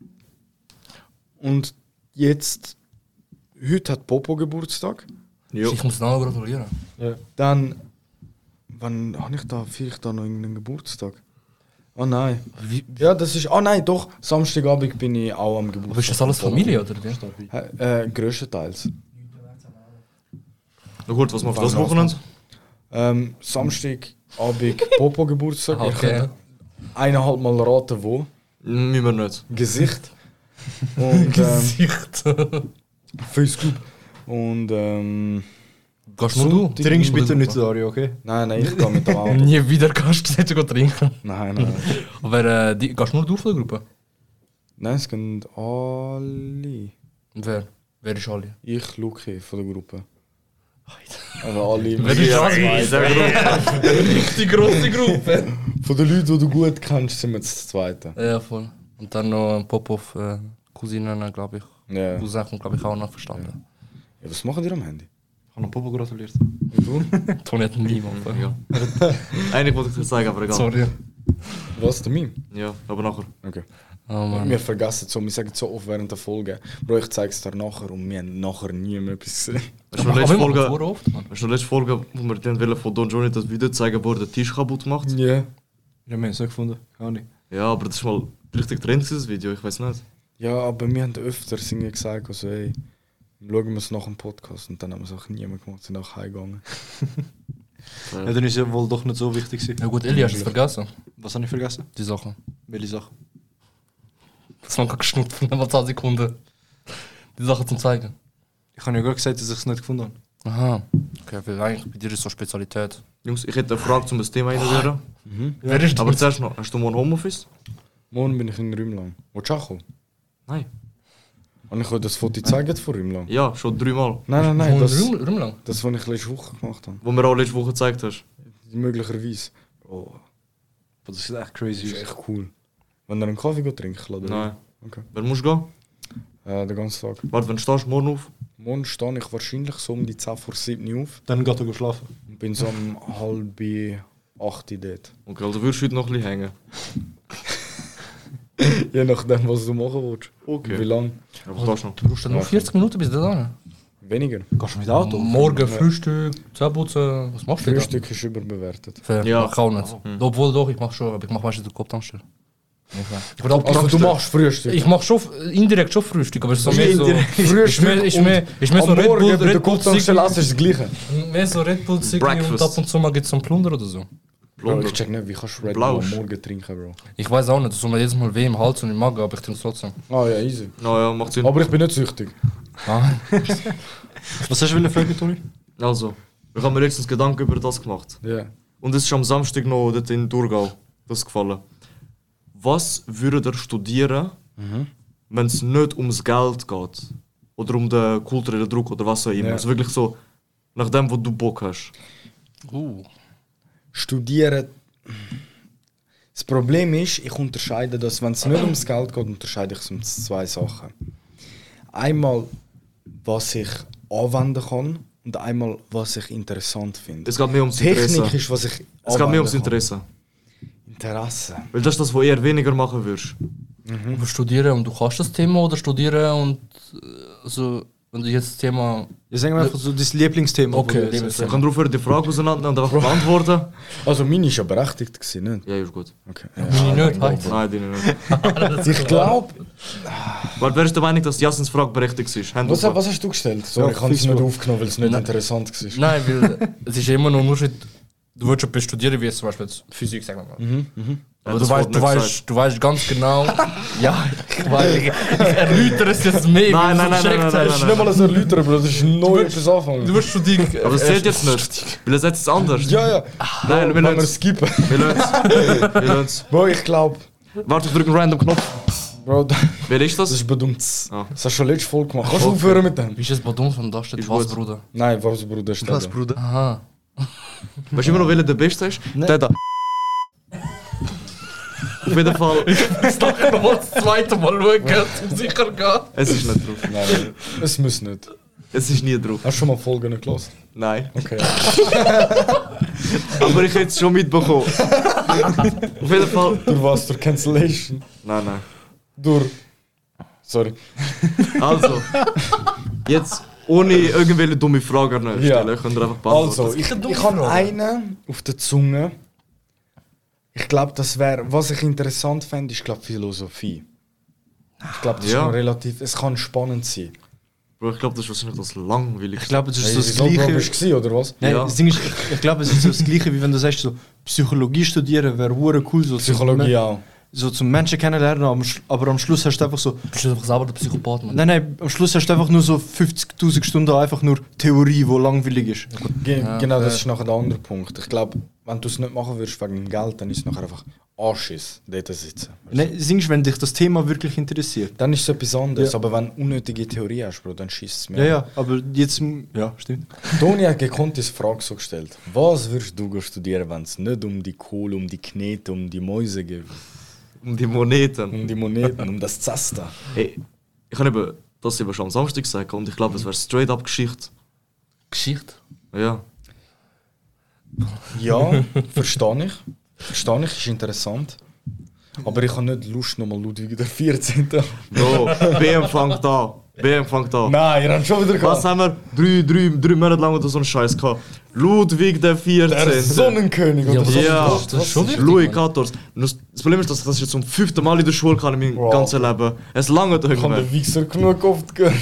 Und jetzt, heute hat Popo Geburtstag. Jo. Ich muss noch gratulieren. Dann, wann habe ich da vielleicht da noch irgendeinen Geburtstag? Oh nein. Ja, das ist, oh nein, doch, Samstagabend bin ich auch am Geburtstag. Aber ist das alles Familie, oder wie? Äh, äh, grösstenteils. Na gut, was macht das Wochenende? Ähm, Samstagabend Popo Geburtstag. Ah, Ich okay. kann eineinhalb Mal raten, wo. Müssen wir nicht. Gesicht. Und, ähm, Gesicht. Face Club. Und, ähm, Gehst nur du? Sonntag- Trinkst bitte nicht, Dario, okay? nein, nein, ich gehe mit dem Auto. Nie wieder kannst du nicht trinken. Nein, nein. Aber äh, die, gehst nur du von der Gruppe? Nein, es gehen alle. Und wer? Wer ist alle? Ich, Luki, von der Gruppe. Also alle. Wer ist alle? Die grosse Gruppe. Von den Leuten, die du gut kennst, sind wir das Zweite. Ja, voll. Und dann noch ein Popov, äh, Cousinen, glaube ich. Ja. Cousin kommt, glaube ich, auch noch verstanden. Ja, was machen die am Handy? Ich habe noch Popo gratuliert. Toni hat niemand. Ja. Eigentlich wollte ich dir zeigen, aber egal. Sorry. Was, der Meme? Ja, aber nachher. Okay. Oh Mann. Wir vergessen so, wir sagen so oft während der Folge. Bro, ich zeig's dir nachher und wir haben nachher nie mehr etwas gesehen. Weißt du, noch Aber letzte wir machen Folge, vor oft, Mann. weißt du, noch letzte Folge, wo wir dann wollen von Don Johnny das Video zeigen, wo er den Tisch kaputt macht? Ja. Ja, wir haben es nicht gefunden. Gar nicht. Ja, aber das ist mal richtig Trend, dieses Video, ich weiß nicht. Ja, aber wir haben öfter irgendwie gesagt, also, ey, schauen wir es nach dem Podcast und dann haben wir es auch niemand gemacht, sind auch heimgegangen. Ja, dann ist ja wohl doch nicht so wichtig gewesen. Ja gut, Eli, hast du es vergessen? Was habe ich vergessen? Die Sachen. Welche Sache? Das war gerade geschnupft von einmal zehn Sekunden. Die Sachen zum Zeigen. Ich habe ja gerade gesagt, dass ich es nicht gefunden habe. Aha. Okay, weil eigentlich bei dir ist so Spezialität. Jungs, ich hätte eine Frage zum Thema reinrühren. Wer ist Aber das? zuerst noch, hast du morgen Homeoffice? Morgen bin ich in Rümlang. Willst du auch kommen? Nein. Und ich euch das Foto zeigen von Rümlang? Ja, schon dreimal. Nein, nein, nein, das, Rum, Rumlang. das, was ich letzte Woche gemacht habe. Wo mir auch letzte Woche gezeigt hast. Möglicherweise. Oh, Das ist echt crazy. das ist echt cool. Wenn ihr einen Kaffee geht trinken, lade Nein. Okay. Wer muss gehen? Äh, den ganzen Tag. Warte, wenn du stehst, morgen auf. Morgen stehe ich wahrscheinlich so um die zehn vor sieben auf Dann geht er schlafen. und bin so um halb acht dort. Okay, also würdest du heute noch ein bisschen hängen. Je nachdem, was du machen willst. Okay. Wie lange? Aber stehst noch. Du brauchst dann nur vierzig Minuten bis da. Weniger. Gehst du mit Auto? Morgen Frühstück, Zähneputzen. Was machst du da? Frühstück ist überbewertet. Fair, Ja. mach ich auch nicht. Obwohl doch, ich mach schon, aber ich mach meistens den Kopftankstelle. Ich würde auch Also du machst Frühstück? Ich mach schon indirekt schon Frühstück, aber es ist so mehr so. Frühstück Ist mehr, ist und mehr, ist mehr so am Red Morgen Bull, in der Red Bull Kopftankstelle Sigli, essen ist das Gleiche. mehr so Red Bull Sigli und Breakfast. ab und zu mal gibt's so einen Plunder oder so. Bro, Plunder. ich check nicht, wie kannst du Red Bull Blausch. am Morgen trinken, Bro? Ich weiß auch nicht, das ist mir jedes Mal weh im Hals und im Magen, aber ich trinke es trotzdem. Ah ja, easy. Naja, macht Sinn. Aber ich bin nicht süchtig. Nein. Was hast du wollen fragen, Toni? Also, ich habe mir letztens Gedanken über das gemacht. Ja. Und es ist am Samstag noch dort in Thurgau das gefallen. Was würdet ihr studieren, wenn es nicht ums Geld geht? oder um den kulturellen Druck oder was auch immer. Ja. Also wirklich so nach dem, wo du Bock hast. Uh. Studieren. Das Problem ist, ich unterscheide das, wenn es nicht ums Geld geht, unterscheide ich es um zwei Sachen. Einmal, was ich anwenden kann und einmal, was ich interessant finde. Es geht mehr ums Interesse. Technik ist, was ich Es geht mehr anwenden ums kann. Interesse. Interesse. Weil das ist das, was eher weniger machen würdest. Aber studieren und du kannst das Thema oder studieren und äh, also, wenn du jetzt das Thema. Ich sage einfach so das Lieblingsthema. Okay, wo du jetzt- Lieblingsthema. Ich kann darauf die Frage auseinandernehmen und einfach beantworten. Also meine ist ja berechtigt gewesen, nicht? Ja, ist gut. Okay. Meine nicht, halt. Nein, deine nicht. Ich glaube... Weil wer ist der Meinung, dass Jasins Frage berechtigt ist? Hand Was, auf. was hast du gestellt? Sorry, ich habe es nicht aufgenommen, weil es nicht interessant war. Nein, weil es ist immer noch ein Unterschied. Du willst etwas studieren, wie jetzt zum Beispiel jetzt Physik, sagen wir mal. Aber Ja, du das weißt, wurde du, nicht weißt, du weißt ganz genau. Ja, ich weiß. Ich, ich erläutere es jetzt mehr. Nein, weil nein, du nein, es nein, gecheckt nein, hast. Das ist nicht mal ein Erläutern, Bro, das ist neu etwas anfangen. Du wirst studieren. Aber das zählt jetzt nicht. Weil es jetzt anders. Ja, ja. Nein, wir Wenn wir lassen es. skippen. Wir lassen es. Wir lassen es. Bro, ich glaube... Warte, ich drücke einen random Knopf. Bro, das Wer ist das? ist bedummt. Ah. Das hast du schon letzte Folge gemacht. Kannst du aufhören mit dem? Wie ist das bei uns und da steht Ist was, gut. Bruder? Nein, was, Bruder? Steht Was, da. Bruder? Aha. Weißt du immer noch, welcher der Beste ist? Der da. Auf jeden Fall, Jetzt darf ich noch das zweite Mal schauen, um sicher gehen. es ist nicht drauf. Nein, nein, es muss nicht. Es ist nie drauf. Hast du schon mal Folgen nicht gehört? Nein. Okay. Aber ich hätte es schon mitbekommen. Auf jeden Fall. Durch was? Durch Cancellation? Nein, nein. Durch... Sorry. Also, jetzt ohne irgendwelche dumme Fragen mehr Ja. stellen, könnt ihr einfach beantworten. Also, ich, ich habe einen auf der Zunge. Ich glaube, das wäre... Was ich interessant fände, ist glaube Philosophie. Ich glaube, das Ja. ist noch relativ... Es kann spannend sein. Bro, ich glaube, das ist wahrscheinlich das langweilig. Ich glaube, es ist Hey, so das wieso, Bro, Gleiche. bist du gewesen, oder was? Nein, Ja. das Ding ist, ich, ich glaube, es ist so das Gleiche, wie wenn du sagst, so Psychologie studieren wäre hure cool. So Psychologie zum, auch. So zum Menschen kennenlernen, aber, am Sch- aber am Schluss hast du einfach so. Bist du einfach selber der Psychopath, Mann? Nein, nein, am Schluss hast du einfach nur so fünfzigtausend Stunden einfach nur Theorie, die langweilig ist. Ge genau, das ist nachher der andere Punkt. Ich glaube, wenn du es nicht machen würdest wegen dem Geld, dann ist es nachher einfach Anschiss, dort sitzen. Nein, das Ding ist, wenn dich das Thema wirklich interessiert. Dann ist es etwas anderes. Ja. Aber wenn du unnötige Theorie hast, Bro, dann schießt es mir. Ja, ja, aber jetzt. Ja, stimmt. Toni hat gekonnt diese Frage so gestellt. Was würdest du studieren, wenn es nicht um die Kohle, um die Knete, um die Mäuse geht? Um die Moneten. Um die Moneten, um das Zesta? Hey, ich habe eben das eben schon am Samstag gesagt und ich glaube, es wäre straight up Geschichte. Geschichte? Ja. Ja, verstehe ich. Verstehe ich, ist interessant. Aber ich habe nicht Lust, nochmal Ludwig der vierzehnten. Bro, B M fängt an. B M fängt an. Nein, ihr habt schon wieder Was gehabt. haben wir? Drei, drei, drei Monate lang oder so einen Scheiß gehabt. Ludwig der Der vierzehnte. Sonnenkönig Ja, oder aber so. Ja, das, das ist schon wichtig. Louis Mann. Quatorze. Und Das das Problem ist, dass ich das jetzt zum fünften Mal in der Schule kann in meinem Wow. ganzen Leben. Es lange Ich habe irgendwann. den Wichser genug oft gehört.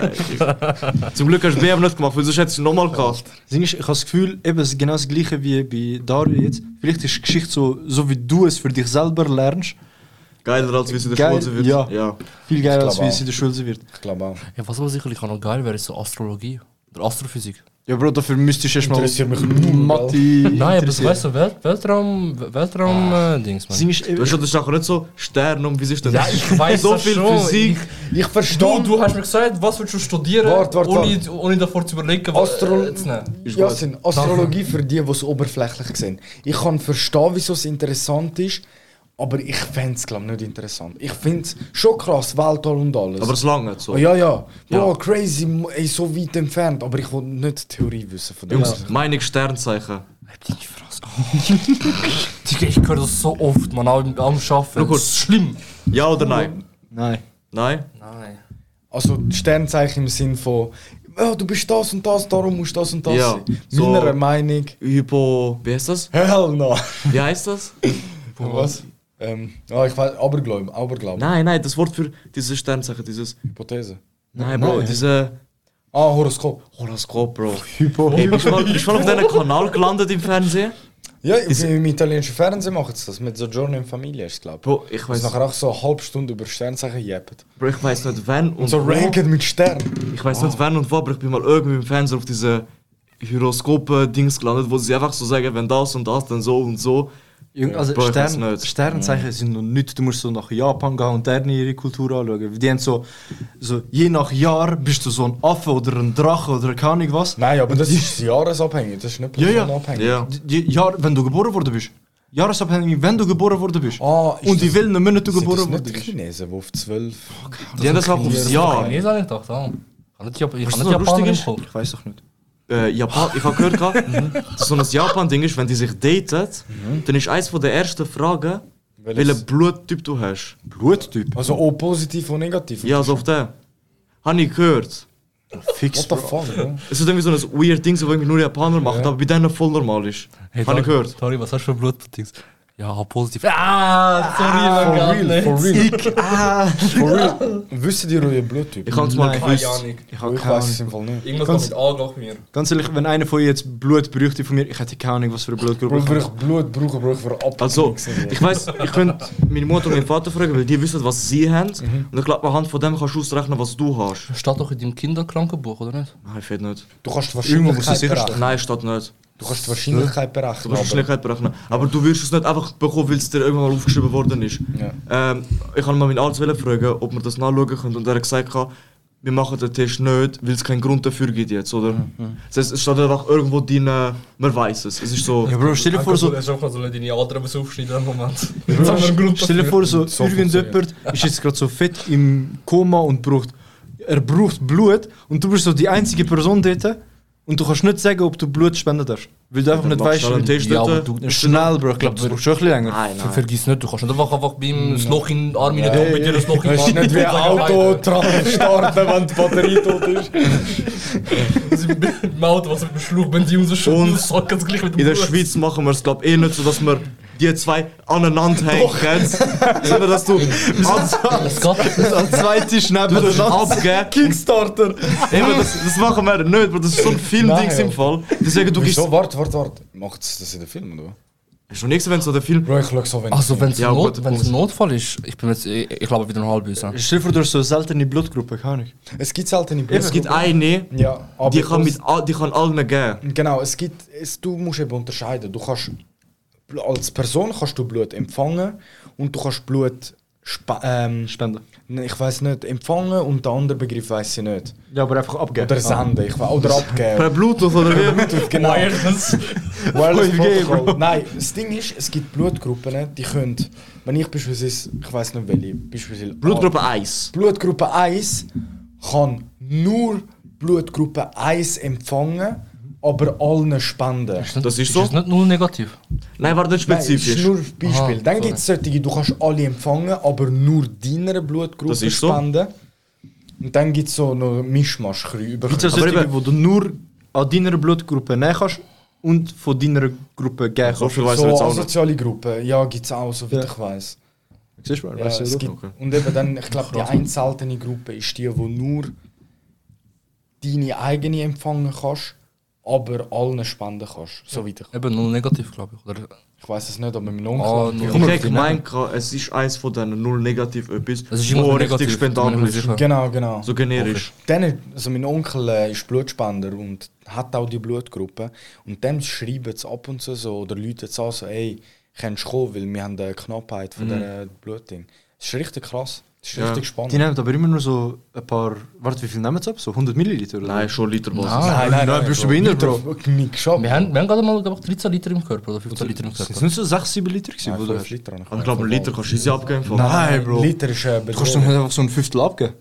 Zum Glück hast du B M nicht gemacht, weil sonst hättest du nochmal gehabt. Das Ding ist, ich habe das Gefühl, eben es ist genau das Gleiche wie bei Dario jetzt. Vielleicht ist Geschichte so, so wie du es für dich selber lernst, Geiler als wie es in der Geil, Schule sein wird. ja. ja. viel geiler Ich als glaub wie es auch. in der Schule sein wird. Ich glaube auch. Ja, was aber sicherlich auch noch geil wäre, ist so Astrologie. Oder Astrophysik. Ja, Bro, dafür müsstest du erstmal Interessiert mich null, Mathe. Nein, aber du interessieren. weißt so, Welt, Weltraum, Weltraum, äh, Dings, Das Mann. Ding ist, eben, Weißt du, das ist nachher nicht so Sterne und wie ist denn Ja, ich weiß so das viel schon. Physik. Ich Du, verstehe. du hast mir gesagt, was willst du studieren, Warte, warte, ohne, ohne davor zu überlegen, was Astro äh, zu nehmen. Jasin, Astrologie für die, die es oberflächlich sehen. Ich kann verstehen, wieso es interessant ist, aber ich fände es glaube nicht interessant. Ich finde es schon krass, Weltall und alles. Aber es lange so. oh, ja, ja. Bro, Ja. crazy, ey, so weit entfernt. Aber ich will nicht die Theorie wissen von dem. Jungs, Meinung Sternzeichen. Halt deine Fresse. Digga, ich höre das so oft, man, auch am am Arbeiten. Nur kurz. Das ist schlimm. Ja oder nein? nein. Nein? Nein. Also Sternzeichen im Sinn von, ja, du bist das und das, darum musst du das und das Ja, sein. so- Meiner Meinung, Hypo. Wie heißt das? hell no. Wie heißt das? Was? Ähm, ah, ich weiß, Aberglauben, Aberglauben. Nein, nein, das Wort für dieses Sternzeichen, dieses. Hypothese. Nein, Bro, Nein. diese. Ah, Horoskop. Horoskop, Bro. Hypo. Hey, bist du mal, bist du mal auf diesem Kanal gelandet im Fernsehen? Ja, im italienischen Fernsehen machen sie das, mit so Giorno in Familie, ist glaube ich. Bro, ich Das weiß nachher auch so eine halbe Stunde über Sternzeichen jeppen. Bro, ich weiß nicht wann und, Und so wo. ranken mit Sternen. Ich weiß nicht wann und wo, aber ich bin mal irgendwie im Fernsehen auf diese Horoskope-Dings gelandet, wo sie einfach so sagen, wenn das und das, dann so und so. Jung- Also Bro, ich weiß Stern, nicht. Sternzeichen sind noch nicht, du musst so nach Japan gehen und deren ihre Kultur anschauen. Die haben so, so, je nach Jahr bist du so ein Affe oder ein Drache oder keine Ahnung was. Nein, aber das ist jahresabhängig, das ist nicht Ja, ja. personabhängig. Ja. Die, die Jahr, wenn du geboren worden bist. Jahresabhängig, wenn du geboren worden bist. Ah, ist und in das- welchen Monaten du Sind geboren das worden nicht die bist. Chinesen, die auf zwölf... Die haben das auch aufs Jahr. Nee, sag ich doch, da. Ich kann nicht Jap- ich Was kann so nicht lustig Japaner im ist? Kopf. Ich weiß doch nicht. Äh, Japan, ich habe gehört, gehabt, dass so ein Japan-Ding ist, wenn die sich daten, dann ist eins von der ersten Fragen, Welches? welchen Bluttyp du hast. Bluttyp? Also auch positiv und negativ. Ja, so auf den. Habe ich gehört. Fix, What the fuck, bro? Es ist irgendwie so ein weird Ding, so, was nur Japaner machen, aber bei denen voll normal ist. Hey, Habe ich Tori- gehört. Tori, was hast du für Blutdings? Ja, positiv. Ah, sorry, mein For real, Gott. for real. For real. Wisst ihr euren Bluttyp? Ich habe es mal Nein. gewusst. Ich habe Ich keine weiß es Ahnung. im Fall nicht. Irgendwas Ganz- mit A, glaub mir. Ganz ehrlich, wenn einer von euch jetzt Blut bräuchte von mir, ich hätte keine Ahnung, was für eine Blutgruppe Bro, ich würde habe. ich Blut brauchen, brauche ich für Abend. Also, ich weiss, ich könnte meine Mutter und meinen Vater fragen, weil die wissen, was sie haben. Und ich glaube, anhand von dem kannst du ausrechnen, was du hast. Steht doch in deinem Kinderkrankenbuch, oder nicht? Nein, fehlt nicht. Du kannst die Irgendwo muss es Wahrscheinlichkeit sicher berechnen. Nein, steht nicht. Du kannst die Wahrscheinlichkeit Du berechnen. kannst die aber- Wahrscheinlichkeit berechnen. Aber du wirst es nicht einfach bekommen, weil es dir irgendwann mal aufgeschrieben worden ist. Ja. Ähm, ich habe mal meinen Arzt fragen, ob wir das nachschauen können. Und er hat gesagt, wir machen den Test nicht, weil es keinen Grund dafür gibt jetzt, oder? Das heißt, es steht einfach irgendwo drin, man weiß es. Es ist so... Ja, Bro, stell dir vor, so, Du hast einfach so deine Adern was aufschneiden im Moment. stell dir vor, so, So irgendjemand ist jetzt gerade so fett im Koma und braucht, er braucht Blut und du bist so die einzige Person dort und du kannst nicht sagen, ob du Blut spenden darfst. Weil du einfach nicht machst weißt, du einen Test Ja, aber dort. du- schnell, Bro, ich glaube, das braucht schon ein bisschen länger. Nein, nein. Vergiss nicht, du kannst nicht einfach, einfach beim das Loch in den Arm rein tun, mit dir das Loch in den Das ist Arm nicht wie ein Auto dran starten, wenn die Batterie tot ist. Im Auto, was mit dem Schluchbenzin rausschüttet, Und das sagt ganz gleich mit dem In der Blut. Schweiz machen wir es, glaube ich, eh nicht so, dass wir die zwei aneinander hängen können. Sondern dass du ab, Es geht Als zweite schnell du das abgeben. Kickstarter! Eben, das, das machen wir nicht, weil das ist so ein Filmdings Nein, im Fall. Deswegen, du gehst... Wieso? Warte, warte, warte. Macht es das in den Film, oder? Hast du noch nie gesehen, wenn so der Film... Bro, ich schaue so, wenn Also, wenn es Ja, Not, guter wenn's Punkt. ein Notfall ist, ich bin jetzt, ich, ich glaube wieder ein halbes. Stell dir vor, du hast so eine seltene Blutgruppe, keine Ahnung. Es gibt seltene Blut. Es gibt eine, Ja, aber die kann, aus- mit, all- die kann allen geben. Genau, es gibt, es, du musst eben unterscheiden. Du kannst, als Person kannst du Blut empfangen und du kannst Blut spa- ähm, Spenden. ne, ich weiß nicht, empfangen und der andere Begriff weiß ich nicht. Ja, aber einfach abgeben. Oder senden, ich, we- oder Per abgeben. Bluetooth oder wie? Genau. Wireless. Wireless Okay, Protocol. Nein, das Ding ist, es gibt Blutgruppen, die können, wenn ich beispielsweise, ich weiß nicht welche, beispielsweise Blutgruppe eins. Blutgruppe eins kann nur Blutgruppe eins empfangen, aber allen spenden. Das ist so? Ist nicht null negativ? Nein, warte, nicht Nein, das ist spezifisch. nur ein Beispiel. Aha, Dann sorry. gibt es solche, du kannst alle empfangen, aber nur deiner Blutgruppe Das ist so. spenden. Und dann gibt es so noch Mischmasch. über- Gibt es Aber solche, eben- wo du nur an deiner Blutgruppe nehmen kannst und von deiner Gruppe geben So kannst? viel weiss ich So jetzt auch nicht. asoziale Gruppen, ja, gibt es auch, soweit Ja. ich weiß. Siehst du mal, Ja, weißt du, es oder? gibt, Okay. und eben dann, ich glaube, die eine seltene Gruppe ist die, wo nur deine eigene empfangen kannst, aber allen spenden kannst. Soweit ich. Eben null negativ, glaube ich. Oder Ich weiß es nicht, aber mein Ah, Onkel. null. Ich Guck mal, habe die gemeint, es ist eins von denen, null negativ etwas, Das ist immer wo so richtig negativ, spendabel bin ich mir ist. sicher. Genau, genau. So generisch. Dann, also mein Onkel äh, ist Blutspender und hat auch die Blutgruppe. Und dann schreiben sie ab und zu so, oder Leute an, so, ey, kannst du kommen, weil wir haben eine Knappheit von dieser Blutding. Das ist richtig krass. Das ist Ja. richtig Die spannend. nehmen aber immer nur so ein paar. Warte, wie viel nehmen sie ab? So hundert Milliliter? Oder? Nein, schon Literbasis. Nein. nein, nein, bist du Bro. behindert, Bro? Liter- Nicht schon. Wir haben, wir haben gerade mal glaub ich, dreizehn Liter im Körper oder fünfzehn Liter im Das Körper. sind nicht so sechs, sieben Liter gewesen, Nein, wo du fünf hast. Liter. habe Also ich glaube, einen Liter kannst du easy abgeben. Von. Nein, Bro. Liter ist äh, Du kannst doch nicht einfach so ein Fünftel abgeben.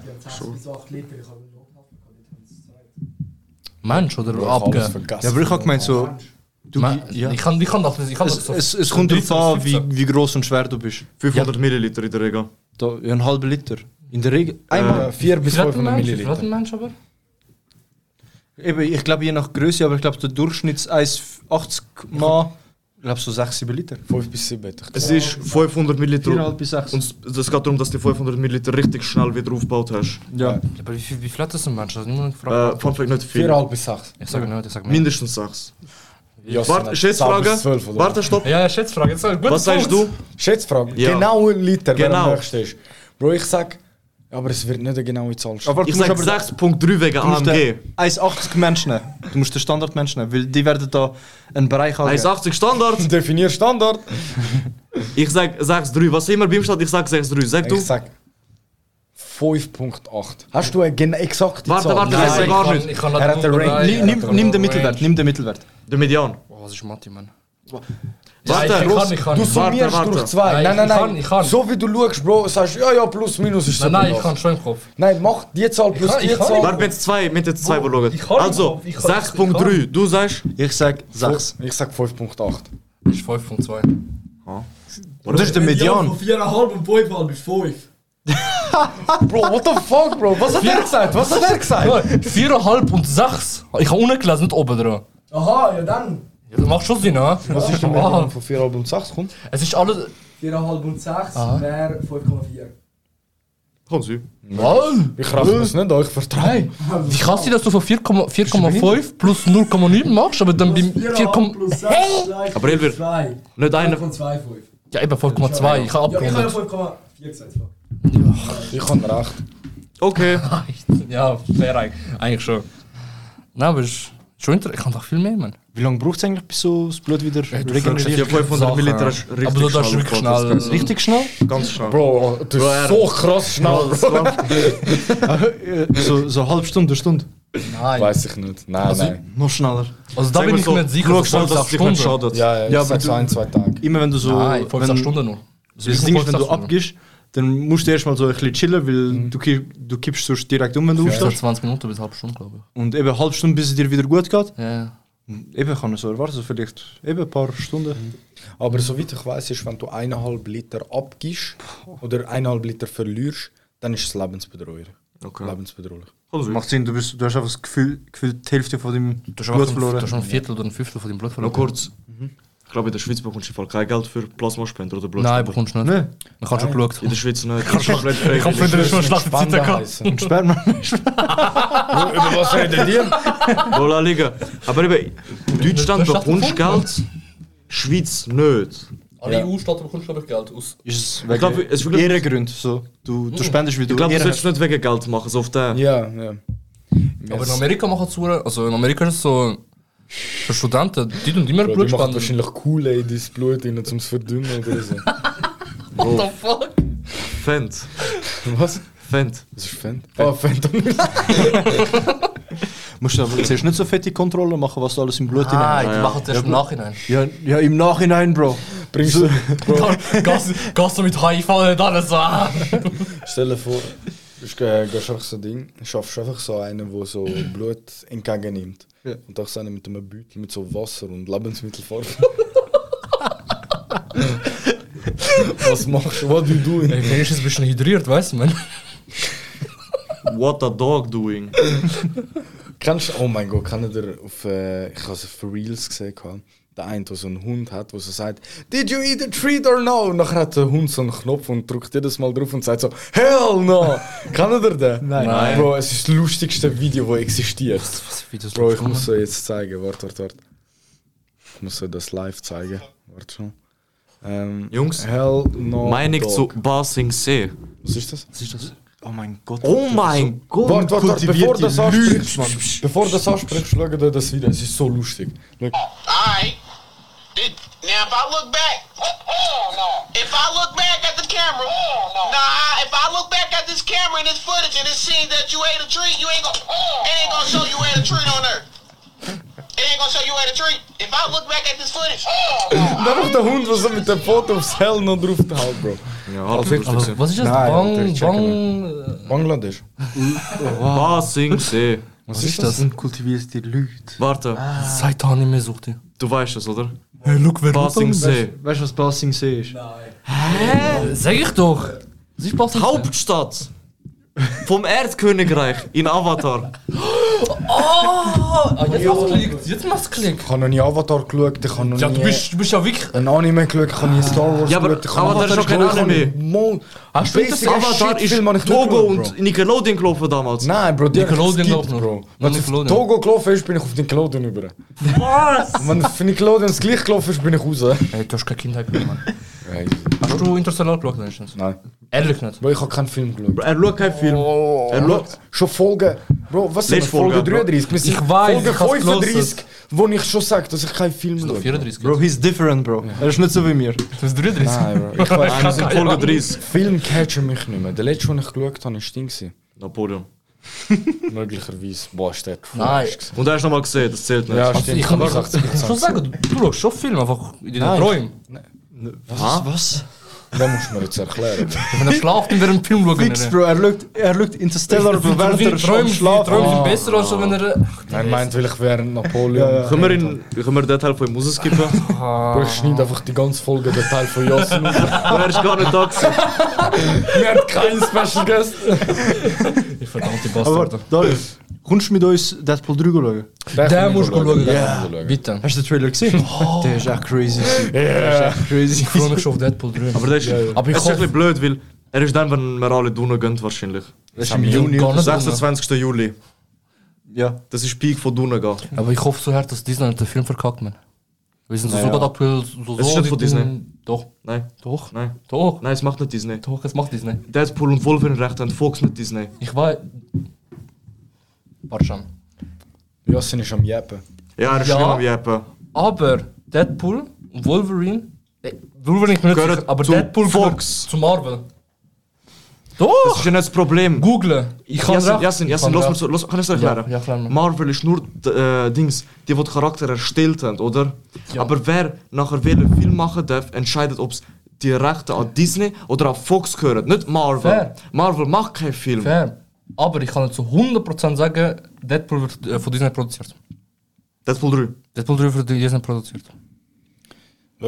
Mensch oder Alles abgeben? vergessen. Ja, aber ich habe gemeint so. Du, Ma- ja. Ich kann, ich kann das, ich kann Es, das so. es, es kommt darauf an, wie, wie gross und schwer du bist. fünfhundert Milliliter in der Regel. Da, ja, ein halber Liter. In der Regel. Einmal vier bis Wie viel hat ein fünfhundert Mensch? Wie viel hat ein Milliliter. Mensch aber? Eben, ich glaube je nach Größe, aber ich glaube der Durchschnitt eins Komma achtzig mal, ich glaube so sechs, sieben Liter. fünf bis sieben. hätte ich Es gesagt. ist fünfhundert Milliliter. viereinhalb bis sechs. Und es geht darum, dass du die fünfhundert Milliliter richtig schnell wieder aufgebaut hast. Ja. Ja, aber wie viel, wie viel hat das ein Mensch? Das hat niemand gefragt. Äh, Fun Fact, nicht viel. Viereinhalb bis sechs. Ich sage nicht, ich sage mehr. Mindestens sechs. Ja, Warte, sind Schätzfrage. zehn bis zwölf, oder? Warte, stopp. Ja, ja, Schätzfrage. Jetzt, gut Was sagst du? Schätzfrage. Ja. Genau ein Liter, wer Genau. am nächsten ist. Bro, ich sag Aber es wird nicht eine genaue Zahl stehen. Aber Ich du musst sag aber sechs Komma drei wegen du musst A M G. den eins Komma achtzig Menschen nehmen. Du musst den Standardmensch nehmen, weil die werden da einen Bereich haben. eins Komma achtzig Standard. Definier Standard. Ich sag sechs Komma drei. Was immer beim Stadt, ich sag sechs Komma drei. Sag du? Ich sag fünf Komma acht. Hast du eine genau exakte Warte, Zahl? warte, Nein, weiß ja ich gar kann, nicht. ich kann Er hat nur den Range. drei, Nimm, er nimm, hat nimm den Range. Mittelwert, nimm den Mittelwert. Der Median. Oh, was ist Matti, Mann? Warte, ich kann, ich kann. Du summierst warte. durch zwei. Nein, Nein, nein, ich nein. kann, ich kann. So wie du schaust, Bro, sagst du, ja, ja, plus, minus ist so. Nein, nein, ich das. kann schon im Kopf. Nein, mach die Zahl plus kann- die ich kann Zahl. Warte, mit zwei, mit jetzt zwei, wo schauen. ich kann Also, nicht, ich kann- sechs Komma drei. Du sagst? Ich sag sechs. Ich sag fünf Komma acht. Das ist fünf Komma zwei. Und das ist der Median. vier Komma fünf und fünf ist fünf. Bro, what the fuck, Bro? Was hat er gesagt? Was hat er gesagt? vier Komma fünf und sechs. Ich habe unten gelesen, nicht oben dran. Aha, ja dann. Ja, das macht schon Sinn, ne? Was ist der Median von vier Komma fünf und sechs? Komm. Es ist alles... vier Komma fünf und sechs wäre fünf Komma vier. Kann sie. Ich raff das nicht an, ich vertraue. Wie kannst du, dass du von vier Komma fünf plus null Komma neun machst, aber dann beim vier Komma... plus sechs gleich Aber Elver, zwei. nicht einer. fünf Komma zwei fünf. Ja, eben fünf Komma zwei. Ich habe Ja, ich habe ja abgerundet. fünf Komma vier gesagt. fuck. Ich habe recht. Okay. Ja, fair eigentlich. Eigentlich schon. Nein, aber es ist schon interessant. Ich kann doch viel mehr, Mann. Wie lange braucht es eigentlich, bis so das Blut wieder Ja, regeneriert? fünfhundert Sachen. Milliliter ist richtig Aber du darfst schnell wirklich aufgebaut, schnell- das Richtig schnell? Ganze- Ganz schnell. Bro, das Bro, ist er- so krass schnell. so, so eine halbe Stunde, eine Stunde. Nein. Weiß ich nicht. Nein, nein. Noch schneller. Also da Sag bin mal ich so, mir nicht sicher. schau das schnell, fünf, dass sechs es dich nicht Stunden. schadet. Ja, ja, Ja, ich aber sag so du- ein, zwei Tage. Immer wenn du so. Nein, fünf, sechs wenn, Stunden nur. Das Ding ist, wenn du fünf, sechs Stunden. abgehst, dann musst du erstmal so ein bisschen chillen, weil du, ki- du kippst sonst direkt um, wenn du So aufstehst. zwanzig Minuten bis eine halbe Stunde, glaube Und eben eine halbe Stunde, bis es dir wieder gut geht. ich. Ja. Eben kann ich so erwarten, so vielleicht eben ein paar Stunden. Aber soweit ich weiß, ist, wenn du eineinhalb Liter abgibst oder eineinhalb Liter verlierst, dann ist es lebensbedrohlich. Okay. Lebensbedrohlich. Macht Sinn, du, bist, du hast einfach das Gefühl, Gefühl die Hälfte von deinem Du hast Blut einfach- verloren. du hast schon ein Viertel oder ein Fünftel von deinem Blut Noch verloren. kurz. Ich glaube, in der Schweiz bekommst du im Fall kein Geld für Plasmaspender oder Blutspender. Nein, bekommst du nicht. Nein. Ich habe schon geschaut. In der Schweiz nicht. Kannst du komplett frei. Ich habe früher schon eine schlechte Zeit Spende gehabt. heißen. Und Sperma. Über was redet ihr? Wohl liegen. Aber eben, in Deutschland Du hast bekommst du gefunden? Geld, Schweiz nicht. Alle E U-Staaten bekommst du, glaube ich, Geld aus. Ist es Ich glaube, wegen es ist wirklich- Ehrengrund. So. Du, du spendest, wie Ich du glaube, du Ehre solltest hast. nicht wegen Geld machen, so auf den. Ja, ja. Aber in Amerika machen es also in Amerika ist es so, für Studenten, die tun immer Bro, Blut die macht spenden. wahrscheinlich Kool-Aid ins Blut rein, um es zu verdünnen oder so. What the fuck? Fendt. Was? Fendt. Was ist Fent? Ah, Fentanyl. Musst du aber zuerst nicht so fette Kontrollen machen, was du alles im Blut Ah, hinein die ja. machen es erst im Nachhinein. ja, ja, im Nachhinein, Bro. Bringst du, Bro, Gehst gehst du mit H I V nicht alles so an? stell dir vor, du äh, gehst einfach so ein Ding, schaffst einfach so einen, der so Blut entgegennimmt. Ja. Und auch so einen mit einem Beutel mit so Wasser und Lebensmittelfarbe. Was machst du? What do you doing? Ey, wenigstens bist du hydriert, weißt du, man. What a dog doing. Kennst du, oh mein Gott, kennt ihr auf, äh, ich habe es für Reels gesehen, gehabt. Der eine, der so einen Hund hat, der so sagt, Did you eat a treat or no? Und nachher hat der Hund so einen Knopf und drückt jedes Mal drauf und sagt so, Hell no! Kennt ihr den? Nein. Nein. Bro, es ist das lustigste Video, das existiert. Was Videos Bro, ich muss so jetzt zeigen, warte, warte, warte. Ich muss so das live zeigen, warte schon. Ähm, Jungs, Hell no Meinung dog. zu Basing See. Was ist das? Was ist das? Oh mein Gott. Oh mein Gott. Warte, warte, warte, bevor du das Kultivierte ansprichst, Mann. Bevor du das ansprichst, schau dir das Video, es ist so lustig. Schau. Alright. It, now, if I look back, if I look back at the camera, nah, if I look back at this camera and this footage and it seems that you ate a treat, you ain't gonna, it ain't gonna show you ate a treat on there. It ain't gonna show you ate a treat. If I look back at this footage, Und einfach der Hund, der so mit dem Foto aufs Hell noch drauf hält, Bro. Ja, halb lustig. Aber was ist das? Nein, Bang, Alter, ich check Bang. Bangladesch. Basing See. Was ist das? Unkultivierte Leute. Warte, Seit Tagen nicht mehr sucht ihr. du weißt es, oder? Hey, look, wer Basing See. Weißt du, was Basing See ist? Sag ich doch. Das ist Basing. Hauptstadt vom Erdkönigreich in Avatar. Ah, jetzt machst du Klick. Jetzt machst du Klick. Ich habe noch nie Avatar geschaut, ich habe noch Ja, nie du bist, du bist ja wirklich. ein Anime geschaut, ich habe nie Star Wars Ja, aber geschaut. ich habe Avatar ist schon kein geschaut, ich habe Anime. Mo- Hast du Basic das Avatar Shit ist Film habe ich nicht Togo geschaut, und Nickelodeon gelaufen damals. Nein, Bro, die Nickelodeon Nickelodeon läuft noch. Bro. Wenn es auf Nickelodeon. Togo gelaufen ist, bin ich auf Nickelodeon über. Was? Wenn für Nickelodeon das gleich gelaufen ist, bin ich raus. Hey, du hast keine Kindheit gehabt, Mann. Hey, Hast du Interstellar geschaut, wenigstens? nein. Ehrlich nicht. Bro, ich habe keinen Film geschaut. Er schaut keinen Film. Oh, Er schaut. Schon Folge. Bro, was sind Letzte Folge Folge, Bro. dreiunddreißig? Wir sind Ich weiß, Folge ich hab's fünfunddreißig, wo ich schon sage, dass ich keinen Film schaue. vierunddreißig. Bro, he's different, Bro. Er ist nicht so wie mir. Du bist dreiunddreißig. Nein, Bro. Ich weiß, Nein, wir sind Folge dreißig. Film catchen mich nicht mehr. Der letzte, den ich geschaut habe, war Ding. Napoleon. Möglicherweise. Boah, ist der Nein. Und er hast du nochmal gesehen, das zählt nicht. Ja, Also stimmt. ich kann Aber ich, ich kann schon sagen, du, du schaust schon Filme, einfach in deinen Nein. Träumen. Ah? Was? Das musst du mir jetzt erklären. Wenn er schlaft, dann während dem Film schauen. Fix, Bro. Er schaut, er schaut Interstellar, Bro, während er Träume schlaft. Träume sind Ah. besser, als wenn er... Er meint, weil ich während Napoleon. Ja, ja. Können wir, in, können wir den Teil von ihm rausskippen? Bro, ich schneide einfach die ganze Folge den Teil von Yasin auf. Er ist gar nicht da gewesen. Wir haben keinen Special Guest. Ich verdammte Aber Bastard. warte, Darius, kommst du mit uns Deadpool drei schauen? Den musst du schauen. Ja. Bitte. Hast du den Trailer gesehen? Der ist echt crazy. Der ist echt crazy. Ich freue mich schon auf Deadpool drei. Aber das ist, Aber ich das ist ein hoffe... bisschen blöd, weil er ist dann, wenn wir alle Dune gehen, wahrscheinlich. Das ist im Juni. Gar nicht sechsundzwanzigsten Juli. Ja. Das ist Peak von Dune gehen. Aber ich hoffe so hart, dass Disney nicht den Film verkackt, man. Wir sind so Naja. sogar aktuell so... Es ist so nicht von die- Disney. Doch. Nein, Doch. nein. Doch. Nein, es macht nicht Disney. Doch, es macht Disney. Deadpool und Wolverine recht haben Fox, nicht Disney. Ich war... Warte schon. Yasin ist am Jeppen. Ja, er ist Ja. schon am Jeppen. Aber Deadpool und Wolverine... äh, Wolverine ich bin nicht Gehören sicher, aber zu Deadpool Fox. gehört zu Marvel. Das Doch! ist ja nicht das Problem. Googlen. Ich kann Jasin, recht. Jasin, Ich Jasin, kann lass mir recht. so, lass, kann ich es erklären? Ja, ja, erklär mir. Marvel ist nur äh, Dings, die, die den Charakter erstellt haben, oder? Aber wer nachher welchen Film machen darf, entscheidet, ob es die Rechte an Disney oder an Fox gehören, nicht Marvel. Fair. Marvel macht keinen Film. Fair. Aber ich kann nicht zu hundert Prozent sagen, Deadpool wird äh, von Disney produziert. Deadpool drei. Deadpool drei wird von Disney produziert. Schau,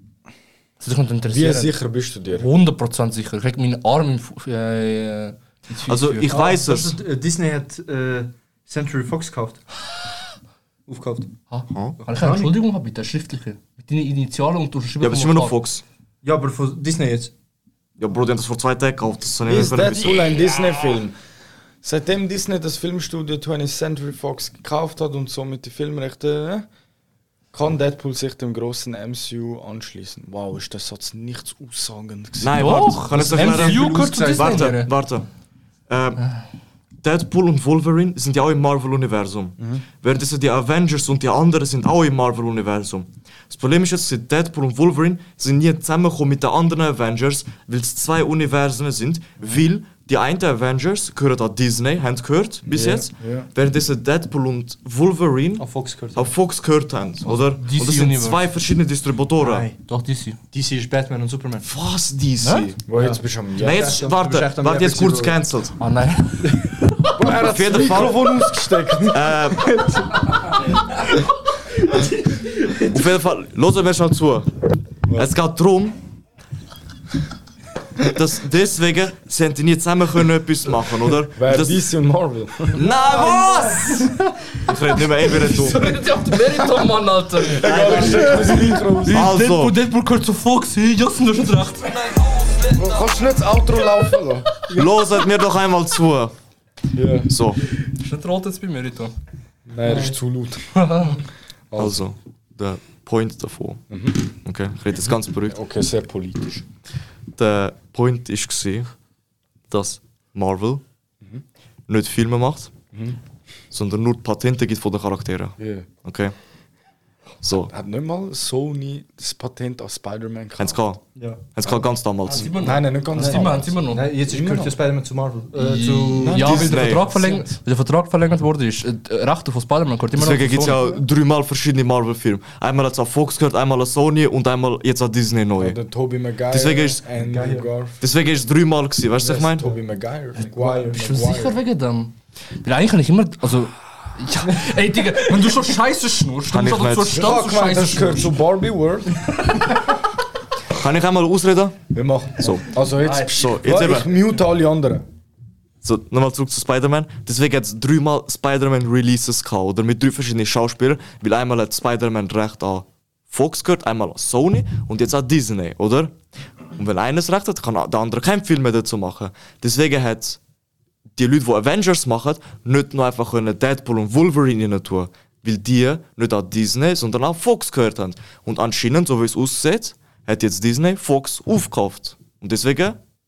Das ist nicht wie interessiert. sicher bist du dir? hundert Prozent sicher. Ich krieg meinen Arm im Fu- äh, äh, ins Feuer Also geführt. ich weiß Das es. ist, äh, Disney hat äh, Century Fox gekauft. Aufgekauft. Ha? Kann ich eine Entschuldigung haben, bitte? Schriftliche. Mit deinen Initialen und unterschrieben. Ja, aber es ist immer noch Fox. Ja, aber von Disney jetzt. Ja, Bro, die haben das vor zwei Tagen gekauft. Das soll Wie ich ist nicht vergessen. Deadpool ein Disney-Film? Seitdem Disney das Filmstudio twentieth Century Fox gekauft hat und somit die Filmrechte, äh, kann Deadpool sich dem großen M C U anschließen. Wow, ist der Satz nichts aussagend gewesen. Nein, Doch, warte. Kann ich es das M C U erklären? gehört zu Disney. Warte, Mann. warte. Ähm, Deadpool und Wolverine sind ja auch im Marvel-Universum. Während die Avengers und die anderen sind auch im Marvel-Universum. Das Problem ist jetzt, dass Deadpool und Wolverine sind nie zusammengekommen mit den anderen Avengers, weil es zwei Universen sind, weil die einen Avengers gehören an Disney, haben gehört bis Ja, jetzt, ja. während diese Deadpool und Wolverine Auf Fox gehört. auf Fox gehört haben, oder? D C Und das sind Universe. zwei verschiedene Distributoren. Nein. Doch, D C. D C ist Batman und Superman. Was, D C? Ne? Wo jetzt bist du am Nein, Jeppen? jetzt, Ja, du bist warte, echt am warte, jetzt Japan kurz Zero. cancelled. Ah nein. Bro, er hat Auf jeden das Fall. Mikrofon ausgesteckt. Ähm, auf jeden Fall, hören wir schon zu. Es geht darum, dass deswegen sie haben die nie zusammen können etwas machen, oder? Wer das, D C und Marvel? Nein, was? Ich rede nicht mehr, ey, wieder du. Redet ihr auf den Meriton, Mann, Alter? Also, Deadpool, Deadpool gehört zu Fox. Hey, Jassen, du hast recht. Bro, kannst du nicht das Outro laufen lassen? hört mir doch einmal zu. Ja. So, Ist nicht rot jetzt bei Meriton. Nein, er ist zu laut. also, der Point davon. Okay, ich rede jetzt ganz beruhigt. Okay, sehr politisch. Der Point war, dass Marvel nicht Filme macht, sondern nur Patente gibt von den Charakteren. Ja. Okay? So, Hat nicht mal Sony das Patent an Spider-Man haben sie gehabt. Ja. Haben sie gehabt ganz damals. Immer noch. Nein, nein, nicht ganz. Immer, haben sie immer noch. Nein, jetzt ist Immer gehört noch. ja Spider-Man zu Marvel. Äh, zu Ja, weil Disney. der Vertrag verlängert, weil der Vertrag verlängert wurde, ist. Äh, Rechte von Spider-Man gehört immer noch Deswegen zu gibt es Sony. ja dreimal verschiedene Marvel-Filme. Einmal hat es an Fox gehört, einmal an Sony und einmal jetzt an Disney neu. Der Tobey Maguire. Deswegen ist- Andrew Garfield. Deswegen ist es dreimal gewesen, weißt du, was ich meine? Tobey Maguire. Maguire. Bist du sicher wegen dem? Weil eigentlich kann ich immer. Also. Ja, ey, Digga, wenn du schon Scheiße schnurst, dann Kann musst du ich aber zur nicht. Ich Stadt hab so gemeint, Scheiße das gehört schnurst. zu Barbie World. Kann ich einmal ausreden? Wir machen. So, Also jetzt. so jetzt Ja, ich eben. mute alle anderen. So, nochmal zurück zu Spider-Man. Deswegen hat es dreimal Spider-Man-Releases gehabt, oder? Mit drei verschiedenen Schauspielern. Weil einmal hat Spider-Man recht an Fox gehört, einmal an Sony und jetzt an Disney, oder? Und wenn eines recht hat, kann der andere keinen Film mehr dazu machen. Deswegen hat die Leute, die Avengers machen, nicht nur einfach können Deadpool und Wolverine rein tun, weil die nicht an Disney, sondern an Fox gehört haben. Und anscheinend, so wie es aussieht, hat jetzt Disney Fox aufgekauft. Und deswegen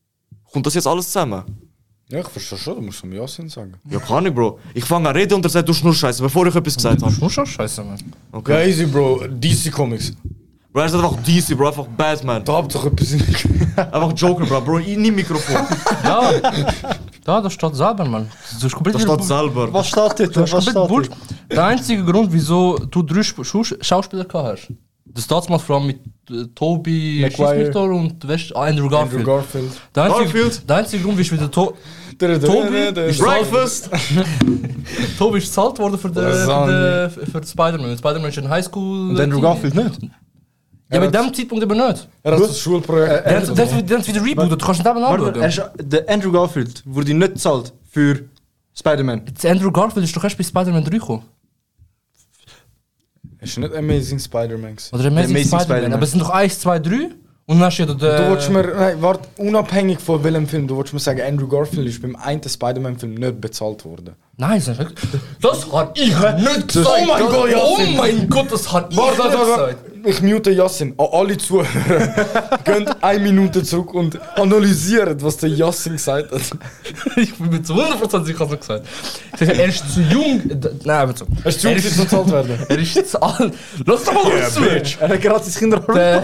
Kommt das jetzt alles zusammen? Ja, ich verstehe schon, du musst am Yasin sagen. Ja, kann ich, Bro. Ich fange an reden und er sagt, du Schnurscheiße, bevor ich etwas gesagt habe. Schnurscheiße, Mann. Okay. Ja, easy, Bro. D C Comics. Bro, er sagt einfach D C, Bro, einfach Batman. Da habt ihr doch etwas in Einfach Joker, Bro. Bro, ich nimm Mikrofon. Ja, da, das steht selber, Mann. Das ist komplett Das steht selber. Was steht dort? Das ist Was komplett steht Bullshit. dort? Der einzige Grund, wieso du drei Sp- Schu- Schauspieler gehabt hast, das damals vor allem mit äh, Tobey Maguire. Maguire und weißt, ah, Andrew Garfield. Andrew Garfield. Der einzige, Garfield. der einzige Grund, wie wieder to Tobey ist Breakfast. Tobey ist gezahlt worden für den Lasagne. für, den- für den Spider-Man. Spider-Man ist ein Highschool. Und Andrew Garfield nicht? Ja, bei dem Zeitpunkt aber nicht. Er hat das Schulprojekt. Der hat- der hat der hat wieder rebootet, du kannst nicht eben Warte, anschauen. er ist, der Andrew Garfield wurde nicht gezahlt für Spider-Man. Jetzt Andrew Garfield ist doch erst bei Spider-Man drei gekommen. Ist nicht Amazing Spider-Man gewesen. Oder Amazing, Amazing Spider-Man. Spider-Man. Aber es sind doch eins, zwei, drei. Und dann hast du ja Du den... wolltest mir, nein, warte, unabhängig von welchem Film, du wolltest mir sagen, Andrew Garfield ist beim einen Spider-Man-Film nicht bezahlt worden. Nein, das ist das hat ich nicht gesagt. Oh mein Gott, Oh Yasin. mein Gott, das hat ich Warte, nicht warte, warte. gesagt. Ich mute Yasin. An alle Zuhörer. Geht eine Minute zurück und analysiert, was der Yasin gesagt hat. Ich bin mir zu hundert Prozent sicher, was er gesagt hat. Ich sag, er ist zu jung. d- Nein, aber so. Hast du Er zu ist- viel bezahlt werden? Er ist zu alt. Lass doch mal kurz zu. Er hat gerade sein Kinderarm. Der,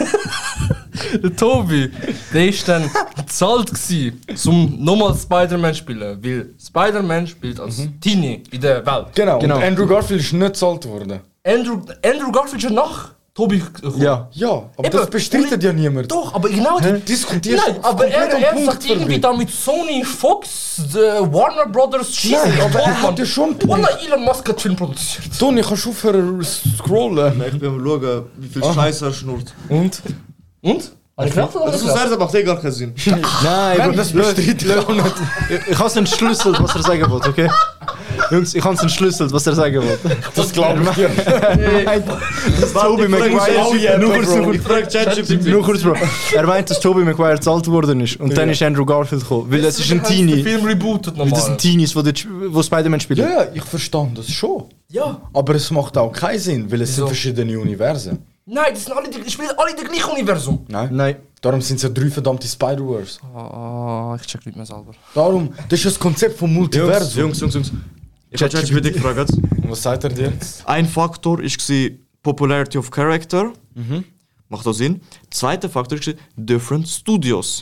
der Tobi, der ist dann bezahlt gsi, um nochmal Spider-Man zu spielen. Weil Spider-Man spielt als Teenie in der Welt. Genau. Genau. Und Andrew Garfield ist nicht bezahlt worden. Andrew, Andrew Garfield ist ja nach Tobi gekommen. Ja. Ja, aber Eben. das bestreitet ja niemand. Doch, aber genau die. Diskutierst Nein, aber er, komplett am er Punkt sagt irgendwie vorbei. da mit Sony, Fox, äh, Warner Brothers, schießen. Nein, aber er hat ja schon einen Punkt. Wallah, Elon Musk hat Film produziert. Toni, kannst du aufhören zu scrollen? Ich bin am schauen, wie viel Scheiße er schnurrt. Und? Und? Habe ich gedacht, oder Das nicht? ist er, macht eh gar keinen Sinn. Nein, Nein, das bestreitet auch nicht. Ich, ich habe es entschlüsselt, was er sagen wollte, okay? Jungs, ich habe es entschlüsselt, was er sagen wollte. Das glaube ich dir. Nein, dass Tobey Maguire... Nur kurz, nur Ich kurz, frage ChatGPT. nur kurz, Bro. Er meint, dass Tobey Maguire gezahlt worden ist. Und dann ist Andrew Garfield gekommen. Weil es ist ein Der Teenie. Film rebootet Weil das nochmal. sind Teenies, die wo Spider-Man spielen. Ja, ja, ich verstand das schon. Ja. Aber es macht auch keinen Sinn, weil es Wieso? sind verschiedene Universen. Nein, das sind alle, die, ich spiele alle in dem gleichen Universum. Nein. Nein. Darum sind es ja drei verdammte Spider-Wars. Ah, ich check nicht mehr selber. Darum, das ist das Konzept vom Jungs, Multiversum. Jungs, Jungs, Jungs. Ich habe ChatGPT gefragt. Und was sagt er dir? Ein Faktor war Popularity of Character. Macht auch Sinn. Zweiter Faktor war Different Studios.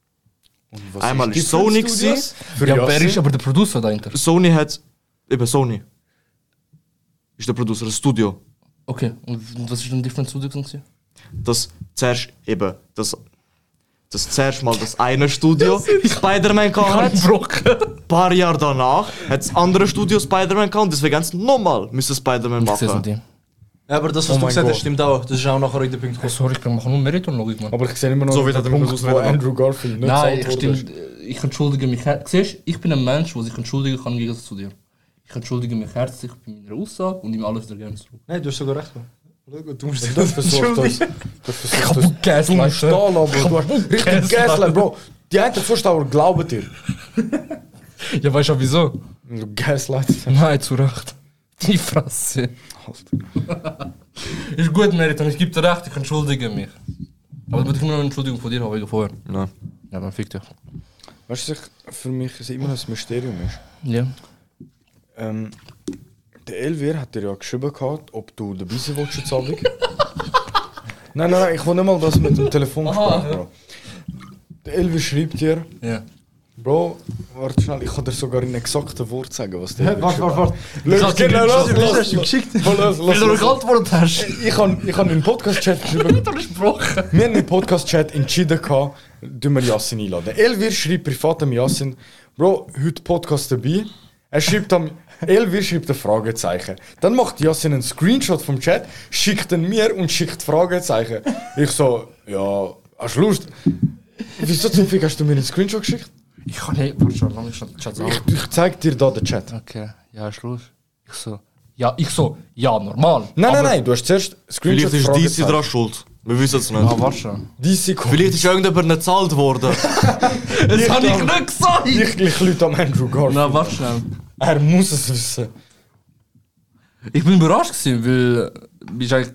Und was Einmal ist ist Sony Different Studios? Für Ja, aber er Yassin? ist aber der Producer dahinter. Sony hat. Eben Sony. Ist der Producer, das Studio. Okay, und was ist denn Different Studio gewesen? Das zuerst eben. Das, das zuerst mal das eine Studio Spider-Man gehabt hat. Ein paar Jahre danach hat das andere Studio Spider-Man gehabt und deswegen haben sie nochmal müssen Spider-Man Ich sehe es machen. nicht. Ja, aber das, was Oh du mein gesagt Gott. hast, stimmt auch. Das ist auch nachher in der Punkt Hey, sorry, ich mache nur Meriton-Logik, Mann. Aber ich sehe immer noch So den wird er damit Punkt, versucht, wo reden. Andrew Garfield nicht Nein, bezahlt ich, wurde. stimmt, ich entschuldige mich. her- Siehst du, ich bin ein Mensch, der sich entschuldigen kann im Gegensatz zu dir. Ich entschuldige mich herzlich bei meiner Aussage und nehme alles wieder gerne zurück. Nein, du hast sogar recht. Du musst Das versucht das. Das versucht das. Gas, Du musst Stahl, aber du hast richtig Gaslight, Bro. Die einen Zuschauer glauben dir. Ja, weißt du wieso? Du Gaslight. Nein, zu Recht. Die Fresse. Ist gut, Meriton, ich gebe dir recht, ich entschuldige mich. Aber dann würde ich nur noch eine Entschuldigung von dir haben, wegen vorher. Nein. Ja, dann fick dich. Weißt du, was für mich es immer noch ein Mysterium ist? Ja. Ähm, der Elvier hat dir ja geschrieben gehabt, ob du dabei sein willst jetzt Abend. Nein, nein, nein, ich will nicht mal das mit dem Telefon Aha, sprechen, Bro. Der Elvier schreibt dir, Ja. Bro, warte schnell, ich kann dir sogar in exakten Wort sagen, was der Hä, Elvier warte, geschrieben warte, hat. Lass, genau, lass, Wieso lass, hast du geschickt? lass, lass, Weil du lass, geantwortet hast. Ich habe ich hab in den Podcast-Chat geschrieben, gesprochen. wir haben im Podcast-Chat entschieden, gehabt, dass wir Yassin einladen. Elvier schreibt privat am Yassin, Bro, heute Podcast dabei. Er schreibt am Elvier schreibt ein Fragezeichen. Dann macht Yassin einen Screenshot vom Chat, schickt ihn mir und schickt Fragezeichen. Ich so, ja, hast du Lust? Wieso zum Fick hast du mir einen Screenshot geschickt? Ich kann nicht, warte schon, lange schon den Chat sauber. Ich, ich zeig dir da den Chat. Okay, ja, ist los. Ich so, ja, ich so, ja, normal. Nein, Aber- nein, nein, du hast zuerst Screenshot Vielleicht ist D C Fragezeichen. daran schuld. Wir wissen es Ah, nicht. warte schon. D C kommt. Vielleicht ist irgendjemand nicht gezahlt worden. Das habe ich nicht gesagt! Ich gleich Leute am Andrew Garfield. Na, warte schnell. Er muss es wissen. Ich bin überrascht gewesen, weil, bist eigentlich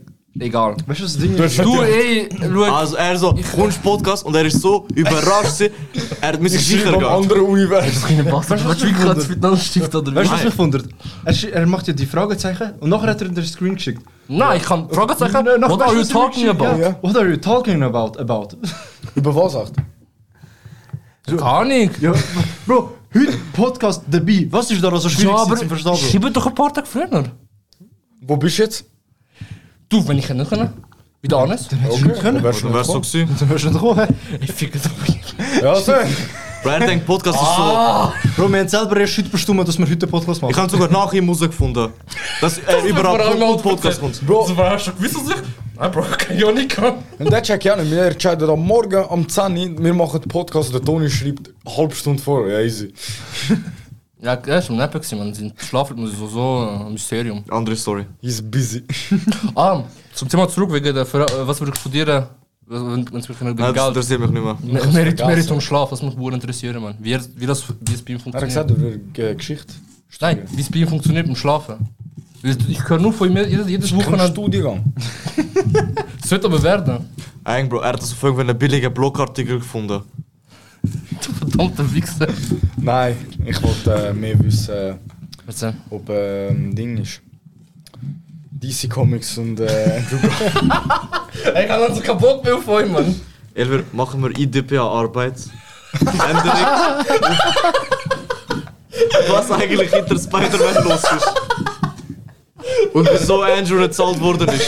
Egal. Weißt du, was das Ding Du ist? hast Du, ey, schau. Also er so, kommst Podcast und er ist so überrascht gewesen, er müsste Ich sicher schreibe am gehen. anderen Universum. Keine Bastard. Willst du wirklich gerade miteinander stiften oder Weißt du, wie? was mich wundert? Er, sch- er macht ja die Fragezeichen und nachher hat er den Screen geschickt. Nein, ich kann Fragezeichen. Nach- What are you weißt du, was er talking geschickt- about? Ja. What are you talking about? about? Über was sagt? Keine Ahnung. Ja, Bro, heute Podcast dabei. Was ist da so schwierig Ja, aber zu verstehen, Bro? schreibe doch ein paar Tage früher. Wo bist du jetzt? Du, wenn ich nicht können. Wie der Hannes. Okay, dann wärst du Dann wär's so nicht gewesen. Dann wirst du nicht kommen. Ich ficke doch. gekommen. Ja, so. Bro, er denkt, Podcast ist so... Bro, wir haben selber erst heute bestimmt, dass wir heute Podcast machen. Ich habe sogar nach ihm herausgefunden, dass er überall vor allem vom auch Podcast kommt. Bro, So war schon gewiss, dass ich. Nein, Bro, kann ich auch nicht kann. und der check ja nicht. Wir entscheiden am Morgen um zehn Uhr, wir machen den Podcast und der Toni schreibt eine halbe Stunde vor. Ja, easy. Ja, er ist am Neppen gewesen, man. Sein Schlafrhythmus ist so, so ein Mysterium. Andere Story. He's busy. Ah, zum Thema zurück, wegen der, Ver- was würde ich studieren, wenn es mich wegen Nein, das Geld. interessiert mich nicht mehr. Me- Merit, Meritum Schlaf, was mich wohl interessieren, man. Wie, er- wie, das, wie es bei ihm Er hat funktioniert. gesagt, er will äh, Geschichte. Nein, wie es bei ihm funktioniert beim Schlafen. Weil Ich höre nur von ihm jedes, jedes Kein Wochenende. Studiengang. Es wird aber werden. Eigentlich, Bro, er hat das auf irgendeinen billigen Blogartikel gefunden. Du verdammter Wichser. Nein, ich wollte äh, mehr wissen, äh, Erzähl. ob äh, ein Ding ist. D C Comics und äh, Andrew Garfield. Ich habe also keinen Bock mehr auf euch, Mann. Elver, machen wir I D P A-Arbeit. Änderung. Was eigentlich hinter Spider-Man los ist. Und wieso Andrew nicht gezahlt worden ist.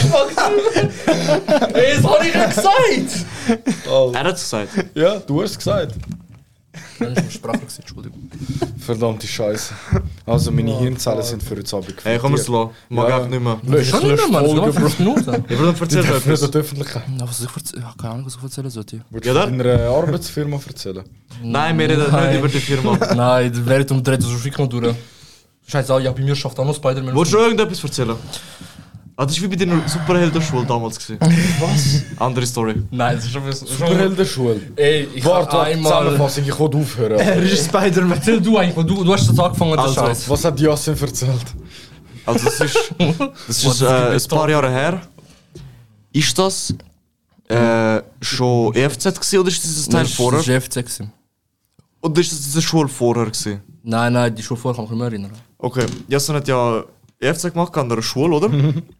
Ey, das habe ich ja gesagt! Er hat es gesagt. Ja, du hast es gesagt. Dann ist Sprache gewesen, Entschuldigung. Verdammte Scheiße. Also meine Hirnzellen sind für jetzt Abend Hey, komm es lassen. Mag Ja. auch nicht mehr. Lösch, Schon nicht mehr, Mann. Das ist fünf Minuten. Ich würde erzählen Nicht etwas. an die Öffentlichkeit. Ja, was ich erzählen? Ja, keine Ahnung, was ich erzählen sollte. Willst Ja, du da- von deiner Arbeitsfirma erzählen? Nein, wir reden Nein. nicht über die Firma. Nein, der Meritum dreht so wirklich noch durch. Scheiße, ja, bei mir schafft auch noch Spider-Man. Wolltest du noch irgendetwas erzählen? Ah, das war wie bei deiner Superheldenschule damals. Gewesen. Was? Andere Story. Nein, das ist schon... schon Superheldenschule. Ey, ich Warte, habe warte, einmal... Zusammenfassung, ich will aufhören. Er ist Spider-Man. Erzähl du eigentlich, weil du, du hast das angefangen, der Also, Scheiß. Was hat Yasin erzählt? Also das ist, das ist äh, ein paar Jahre her. Ist das äh, schon E F Z gewesen, oder ist dieses Teil vorher? Das war F C gewesen. Oder ist das diese Schule vorher gewesen? Nein, nein, die Schule vorher kann ich mich mehr erinnern. Okay, Jason hat ja E F Z gemacht an der Schule, oder?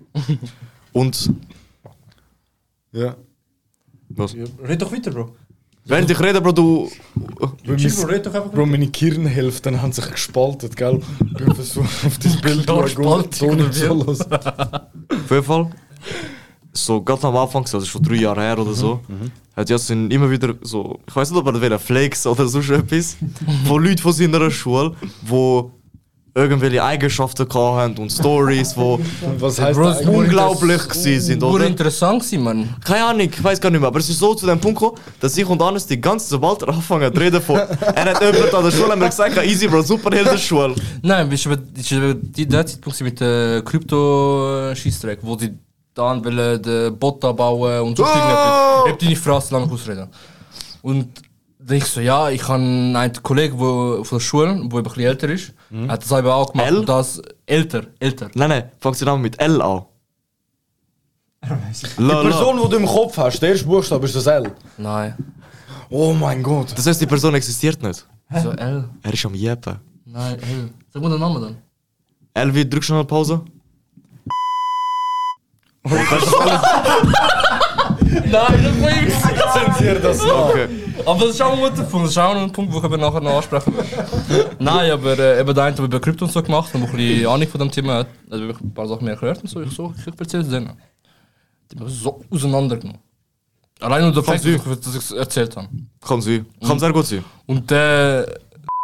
Und Ja. was? Red doch weiter, Bro. Während ich rede, Bro, du... Bro, Chill, Bro, red doch einfach Bro, meine Kirnhälften haben sich gespalten, gell? Ich bin versucht, auf das Bild Klar, zu schauen. Spaltung, Toni oder wie? zu los. Auf jeden Fall. So, ganz am Anfang, also schon drei Jahre her oder so, hat Jason immer wieder so, ich weiß nicht, ob er will Flex oder so etwas, von Leuten von seiner Schule, die irgendwelche Eigenschaften hatten und Stories, die Und was heisst Bro, das es eigentlich? unglaublich gewesen sind, Wurde oder? interessant gewesen, Mann. Keine Ahnung, ich weiß gar nicht mehr, aber es ist so zu dem Punkt gekommen, dass ich und Hannes die ganze Zeit, sobald er angefangen zu reden von, er hat jemand an der Schule haben wir gesagt, easy Bro, Superheldenschule. Nein, das war aber die- der Zeitpunkt mit der Krypto-Schießträg, wo sie dann wollen den Bot bauen und so Oh! irgendetwas. Ich hab deine Fresse lang ausreden. Und dann ich so, ja, ich habe einen Kollegen wo, von der Schule, der ein bisschen älter ist, hat das eben auch gemacht. L? Und das älter, älter. Nein, nein, fängt sie Name mit L an. Die Person, die du im Kopf hast, der erste Buchstabe ist das L. Nein. Oh mein Gott. Das heißt, die Person existiert nicht. So L. Er ist am Jeppen. Nein, L. Sag mal den Namen dann. L wie, drück schnell Pause. Nein, das war ich. Zensier das noch. Okay. Aber das ist auch ein guter Punkt. Das ist auch ein Punkt, den ich eben nachher noch ansprechen will. Nein, aber äh, eben der eine, der über Krypto und so gemacht hat und der ein bisschen Ahnung von dem Thema hat, hat wirklich ein paar Sachen mehr erklärt und so. Ich so, ich erzähle es denen. Die haben mich so auseinandergenommen. Allein nur der Kann Fakt, dass ich- dass ich es erzählt habe. Kann sein. Kann sehr gut sein. Und der...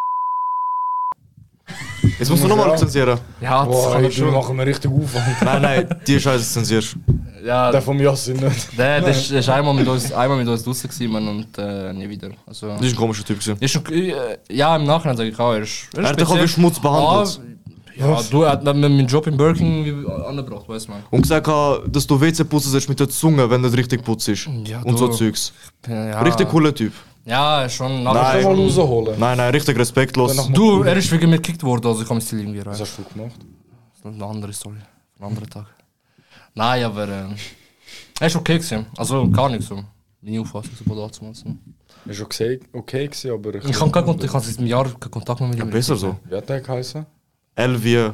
Jetzt musst du nochmal zensieren. Ja, das Boah, kann er ey, du schon. machen wir richtig Aufwand. Nein, nein, die Scheiße zensierst. Ja, Der von Yasin nicht. der, der, ist, der ist einmal mit uns, einmal mit uns draußen gewesen, Mann, und äh, nie wieder. Also, Das ist ein komischer Typ gewesen. ist schon, äh, ja, im Nachhinein sage ich auch, er ist... Er hat dich auch wie Schmutz behandelt. Ah, ja, du, er hat mir meinen Job in Burger King angebracht, weißt du, man. Und gesagt, dass du W C putzen sollst mit der Zunge, wenn das richtig putzt ist. Ja, Und so du- Zeugs. Ja. Richtig cooler Typ. Ja, schon. Nein. Kannst du mal rausholen? Nein, nein, richtig respektlos. Dann noch- Du, er ist wegen mir gekickt worden, also ich kann mein Ziel irgendwie Was erreichen. hast du gemacht? Das ist eine andere Story, ein anderer Tag. Nein, aber äh, Er ist okay gewesen. Also gar nicht so. Meine Auffassung so damals. Ist okay, okay gewesen, aber... Ich habe keinen Kontakt, ich habe seit einem Jahr keinen Kontakt mehr mit Ja, ihm. besser so. Wie hat der geheißen? L wie...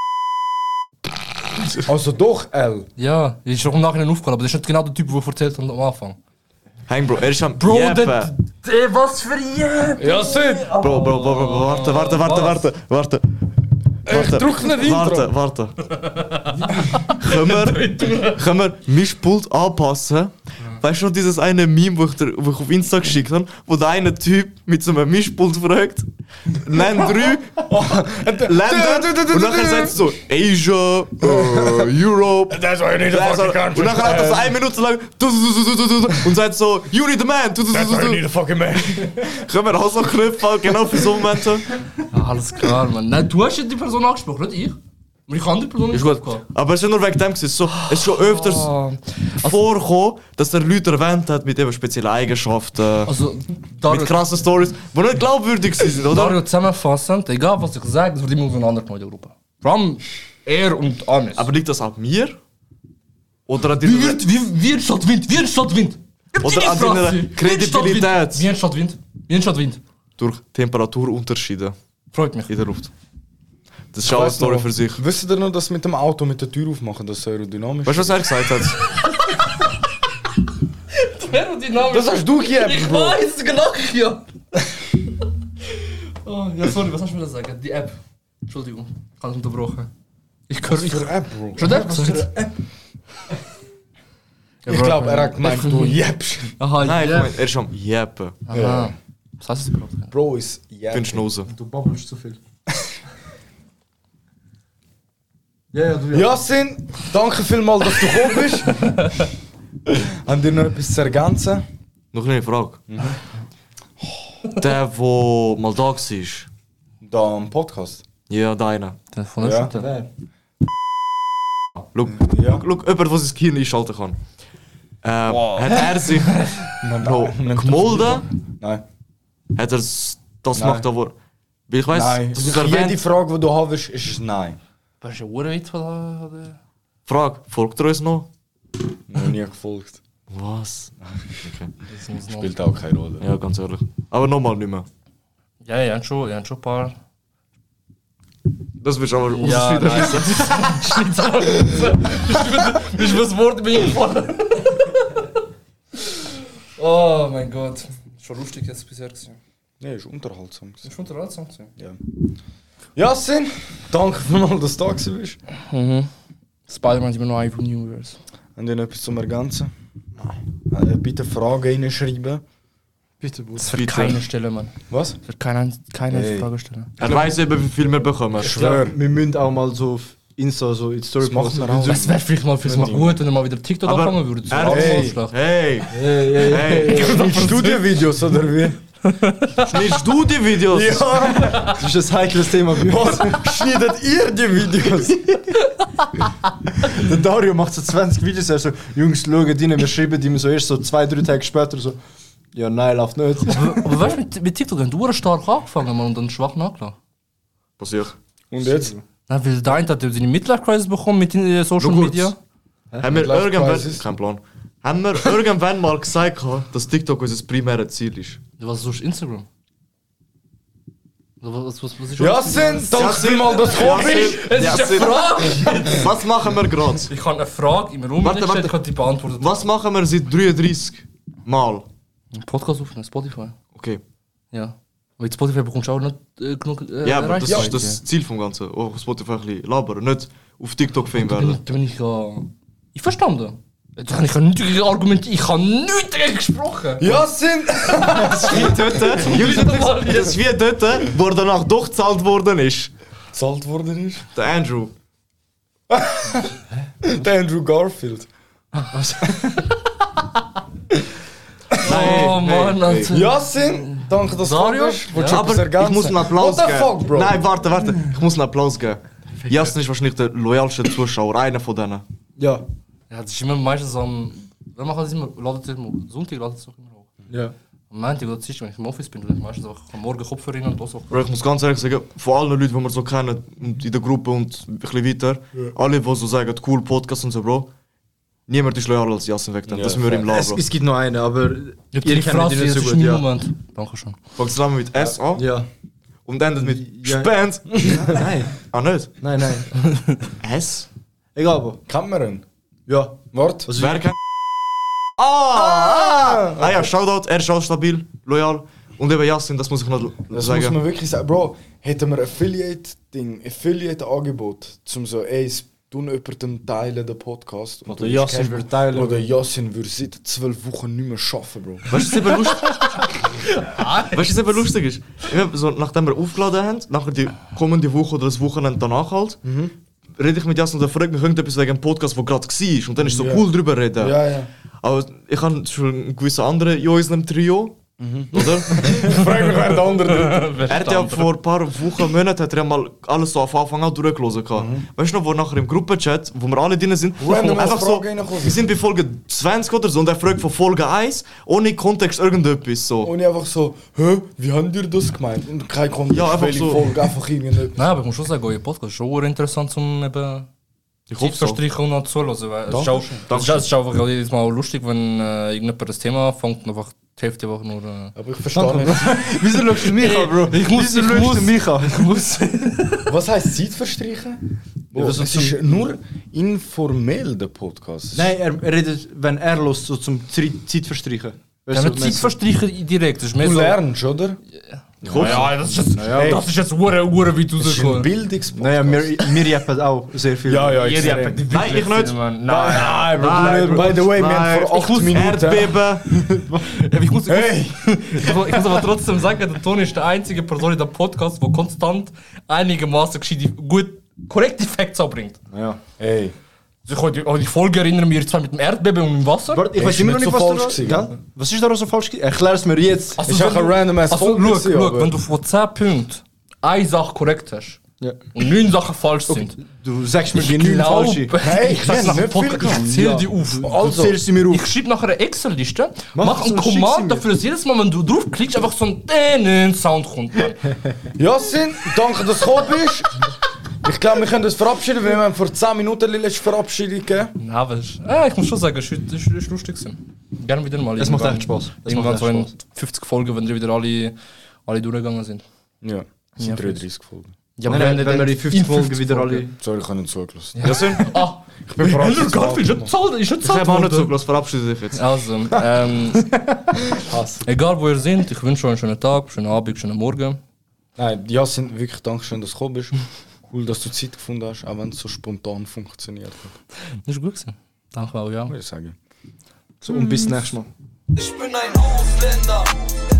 Also doch L. Ja, ist auch im Nachhinein aufgefallen, aber das ist nicht genau der Typ, der erzählt hat am Anfang. Hang, Bro, er ist am... Bro, Jeppe. der, der, was für Jeppe! Ja, Sid! Bro, Bro, Bro, Bro, Bro, warte, warte, warte, warte, warte. Ich drück nicht Intro. Warte, warte. Können wir, können wir Mischpult anpassen? Weißt du noch dieses eine Meme, wo ich, dir, wo ich auf Insta geschickt habe, wo der eine Typ mit so einem Mischpult fragt, nenn drei Länder und nachher sagt er so Asia, äh, Europe. Das war ja nicht der fucking country. Und nachher hat er so eine Minute lang und sagt so, you need a man. Das war ja nicht der fucking man. Können wir auch so knüpfen, genau für so Momente? Ja, alles klar, Mann. Nein, du hast ja die Person angesprochen, nicht ich. Aber ich habe die Person nicht Ist gut. gehabt. Aber es ist ja nur wegen dem gewesen. So, es ist schon öfters vorgekommen, dass er Leute erwähnt hat mit eben speziellen Eigenschaften, Also, Dario, mit krassen Stories, die nicht glaubwürdig sind, oder? Dario zusammenfassend, egal was ich sage, das wird immer auseinandergenommen in der Gruppe. Vor allem er und Anis. Aber liegt das an mir? Oder an wie deiner, wird, wie, wie entsteht Wind? Wie entsteht Wind? Gib Oder die an Fresse. deiner Wie entsteht Kredibilität? Wind? Wie entsteht Wind? Wie entsteht Wind? durch Temperaturunterschiede Freut mich. in der Luft. Das ist auch eine Story für sich. Wisst ihr noch, dass mit dem Auto mit der Tür aufmachen, das aerodynamisch Weißt du, was er gesagt hat? Aerodynamisch. Das hast du gegeben, Ich Bro. weiß, genau, ja. Oh, ja, sorry, was hast du mir das sagen? Die App. Entschuldigung, ich habe es unterbrochen. Ich höre Was für App, Bro? Schon der gesagt? Ich glaube, er hat gemeint, du jebst. Aha, Nein, ja. ich meine, er ist am Jeppen. Aha. Was heißt das überhaupt? Bro ist Ich jeb. bin Schnauze. Du babbelst zu viel. Ja, ja, du Yasin, danke vielmals, dass du gekommen bist. Haben dir noch etwas zu ergänzen? Noch eine Frage. Der, der mal da war. Da am Podcast? Ja, deiner. Der von der Ja. Schütte. Schau, Ja. schau, jemand, der sein Gehirn einschalten kann. Ähm, Hat er sich Bro, gemolden? Nein. Hat er das Nein. gemacht, aber... Weil ich weiss, Nein. dass du es Jede erwähnt. Frage, die du haben willst, ist ein Nein. Was ist ein Uhrenwitz von der... Frage, folgt er uns noch? Noch nie gefolgt. Was? Okay. Das muss noch... Spielt auch keine Rolle. Ja, ganz ehrlich. Aber nochmal nicht mehr. Ja, ja, schon, ja, schon ein paar... Das wirst du aber Ja, wieder nein. Schnitt's aber nicht. Wie ist das Wort mir gefallen? Oh mein Gott. Schon lustig jetzt bisher gewesen. Nee, ist unterhaltsam. Ist schon unterhaltsam gewesen. Ja. Yasin, danke vielmals, dass du da bist. Mhm. Spider-Man ist immer noch ein Universe. Haben ihr noch etwas zum Ergänzen? Nein. Äh, bitte Fragen reinschreiben. Bitte, Bruder. Das wird keine stellen, Mann. Was? Das wird keine, keine Hey. Frage stellen. Er weiss eben, wie viel wir bekommen. Ich schwör. Wir müssen auch mal so auf Insta, so in die Story Das machen wir auch. Das wäre vielleicht mal fürs Mal gut, wenn ihr mal wieder TikTok Aber- anfangen würdet. So Er- Abendmahlschlacht. Hey! Hey, hey, Hey! Schneidest du die Videos oder wie? Schneidest du die Videos? Ja! das ist ein heikles Thema bei uns. Was? Schneidet ihr die Videos? Der Dario macht so zwanzig Videos, er so, Jungs, schaut rein, wir schreiben ihm so erst so zwei, drei Tage später so, ja, nein, läuft nicht. Aber weißt du, mit, mit TikTok haben du stark angefangen, Mann, und dann schwach nachgelassen. Passiert. Und jetzt? Nein, weil der eine hat seine Midlife-Crisis bekommen mit den äh, Social Schau kurz. Media. Haben wir Midlife irgendwann... Crisis? Kein Plan. Haben wir irgendwann mal gesagt, dass TikTok unser primäres Ziel ist? Was ist Instagram? Oder Was, was, was ist Yasin, danke vielmals, dass du gekommen bist. Es ist eine Frage! Was machen wir gerade? Ich habe eine Frage in mir rum Warte, gestellt, warte. ich kann die beantworten. Was machen wir seit dreiunddreißig Mal? Ein Podcast aufnehmen, Spotify. Okay. Ja. Weil Spotify bekommst du auch nicht äh, genug äh, Ja, aber das Reichweite. ist das Ziel vom Ganzen. Auch auf Spotify ein bisschen labern, nicht auf TikTok Fame Da bin werden. ich, da bin ich ja... Ich verstanden. Da kann ich ja nicht dagegen argumentieren. Ich habe nichts dagegen gesprochen. Yasin! Das ist wie dort, Jungs, das ist wie dort, wo er danach doch gezahlt worden ist. Gezahlt worden ist? Der Andrew. Der Andrew Garfield. Oh Mann, Alter. Yasin, danke, dass du Dario? gekommen bist. Willst du Aber etwas ergänzen? ich muss einen Applaus What the geben. fuck, Bro? Nein, warte, warte. Ich muss einen Applaus geben. Jassen ist wahrscheinlich der loyalste Zuschauer, einer von denen. Ja. Ja, das ist immer meistens am... Wir machen das immer... Ladet es immer... Sonntag ladet es auch immer hoch. Ja. Am Montag oder Dienstag, wenn ich im Office bin, dann meistens einfach am Morgen Kopfhörer und das auch. Bro, ich muss ganz ehrlich sagen, von allen Leuten, die wir so kennen, und in der Gruppe und ein bisschen weiter, alle, die so sagen, cool Podcast und so, Bro, Niemand ist loyaler als Yassin weg dann. Das müssen wir im Es, Lager. es gibt noch einen, aber Ich hab ihr die kennt Frage, ihn das nicht so ist gut. ein Ja. Moment. Dankeschön. Fängt zusammen mit S an Ja. und endet mit Ja. Spend. Nein, Ah, nicht? nein, nein. S? Egal, aber. Kennt man ihn? Ja. Warte. Also, Wer kennt? Ah! Ah, ah ja, Shoutout, er ist auch stabil, loyal. Und eben Yassin, das muss ich noch Das sagen. muss man wirklich sagen. Bro, hätten wir Affiliate-Ding, Affiliate-Angebot, zum so, ey, es tun jemandem teilen, den Podcast. Und Oder du bist Yassin Cash- würde teilen. Oder Yassin würde seit zwölf Wochen nicht mehr arbeiten, Bro. Weißt du, was eben lustig Weißt du, was eben lustig ist? Immer so, nachdem wir aufgeladen haben, nachher die kommende Woche oder das Wochenende danach halt, rede ich mit Yassin und er fragt mich irgendetwas wegen dem Podcast, der gerade war. Und dann ist so Ja. cool drüber reden. Ja, ja. Aber ich habe schon einen gewissen anderen in unserem Trio. Oder? Frag mich, wer der andere Er hat ja vor ein paar Wochen, Monaten hat er ja mal alles so auf Anfang an durchgelesen. Mhm. Weißt du noch, wo nachher im Gruppenchat, wo wir alle drin sind, Random einfach so, Fragen reinkommen. wir sind bei Folge zwanzig oder so und er fragt von Folge eins, ohne Kontext irgendetwas so. Und ich einfach so, hä, wie habt ihr das gemeint? Und kein Kontext, Ja, einfach welche so. Folge, einfach irgendetwas. Nein, aber ich muss schon sagen, euer Podcast ist schon interessant zum eben Ich hoffe so. verstreichen und zuhören. Weil es ist auch- Dankeschön. es ist auch- es ist einfach jedes Mal lustig, wenn äh, irgendjemand das Thema anfängt und einfach die Hälfte einfach nur... Äh, Aber ich verstehe nicht. Wieso schaust du mich an, Bro? ich muss, Wieso ich schaust muss, du mich an? ich muss. Was heisst Zeit verstrichen? Oh, was es zum- ist nur informell, der Podcast. Nein, er, er redet, wenn er los so zum Tri- Zeit verstreichen. Ja, Weißt du, nicht Zeit verstreichen direkt, das ist mehr Du so... lernst, oder? Ich hoffe Ja, das ist jetzt, ja. das ist jetzt hure, hure weit Das ist ein rausgekommen. Bildungspodcast. Naja, wir, wir jappen auch sehr viel. Ja, ja, Ihr extrem. habt die Nein, ich nicht. Nein, Nein, Bro, Nein, du nicht. By the way, wir haben vor ich acht muss Minuten... Erdbeben. Ich muss, ich, Hey! muss, ich, muss, ich muss aber trotzdem sagen, der Toni ist die einzige Person in dem Podcast, die konstant einigermaßen gescheite, gut, korrekte Facts anbringt. Ja. Hey. Also ich kann an die Folge erinnern, wir zwei mit dem Erdbeben und dem Wasser. Warte, ich Ist weiß immer noch nicht nicht, so was falsch da gewesen, gell? Was ist da so falsch gewesen? Erklär es mir jetzt. Also, Ist wenn auch ein du- random ass also, Folge schau, gewesen, schau, aber- wenn du von zehn Punkten eine Sache korrekt hast Ja. und neun Sachen falsch sind, Du sagst mir die ich neun glaube, falsche. Hey, ich sag's wir nach haben dem nicht viel Podcast, ich gehabt. zähle Ja. die auf. Du Also, zählst sie mir auf. Ich schreibe nachher eine Excel-Liste, Mach mach so, einen schick sie Command mir. dafür, dass jedes Mal, wenn du draufklickst, einfach so ein dänen Sound kommt. Mann. Yassin, danke, dass du gekommen bist. Ich glaube, wir können uns verabschieden, weil wir haben vor zehn Minuten die letzte Verabschiedung gegeben. Nein, aber es ist, äh, ich muss schon sagen, es ist, es ist, es ist lustig gewesen. Gerne wieder mal. Es macht Irgendwann- echt Spaß. Es Irgendwann macht so echt in Spaß. fünfzig Folgen, wenn wir wieder alle, alle durchgegangen sind. Ja, es sind Ja, dreiunddreißig Folgen. Ja, Nein, nein, wenn wir die fünfzig Folgen wieder alle... Sorry, ich habe nicht zugelassen. Yassin, Ah, Ich bin bereit. Hello Garfield, ist nicht zahlt, ist nicht ich zahlt habe auch nicht worden. zugelassen, verabschiede dich jetzt. Also, ähm, egal wo ihr seid, ich wünsche euch einen schönen Tag, schönen Abend, schönen Morgen. Nein, Yassin, wirklich danke schön, dass du gekommen bist. Cool, dass du Zeit gefunden hast, auch wenn es so spontan funktioniert hat. Das ist gut gewesen. Danke auch, ja. Würde ich sagen. So, und bis nächstes Mal. Ich bin ein Ausländer.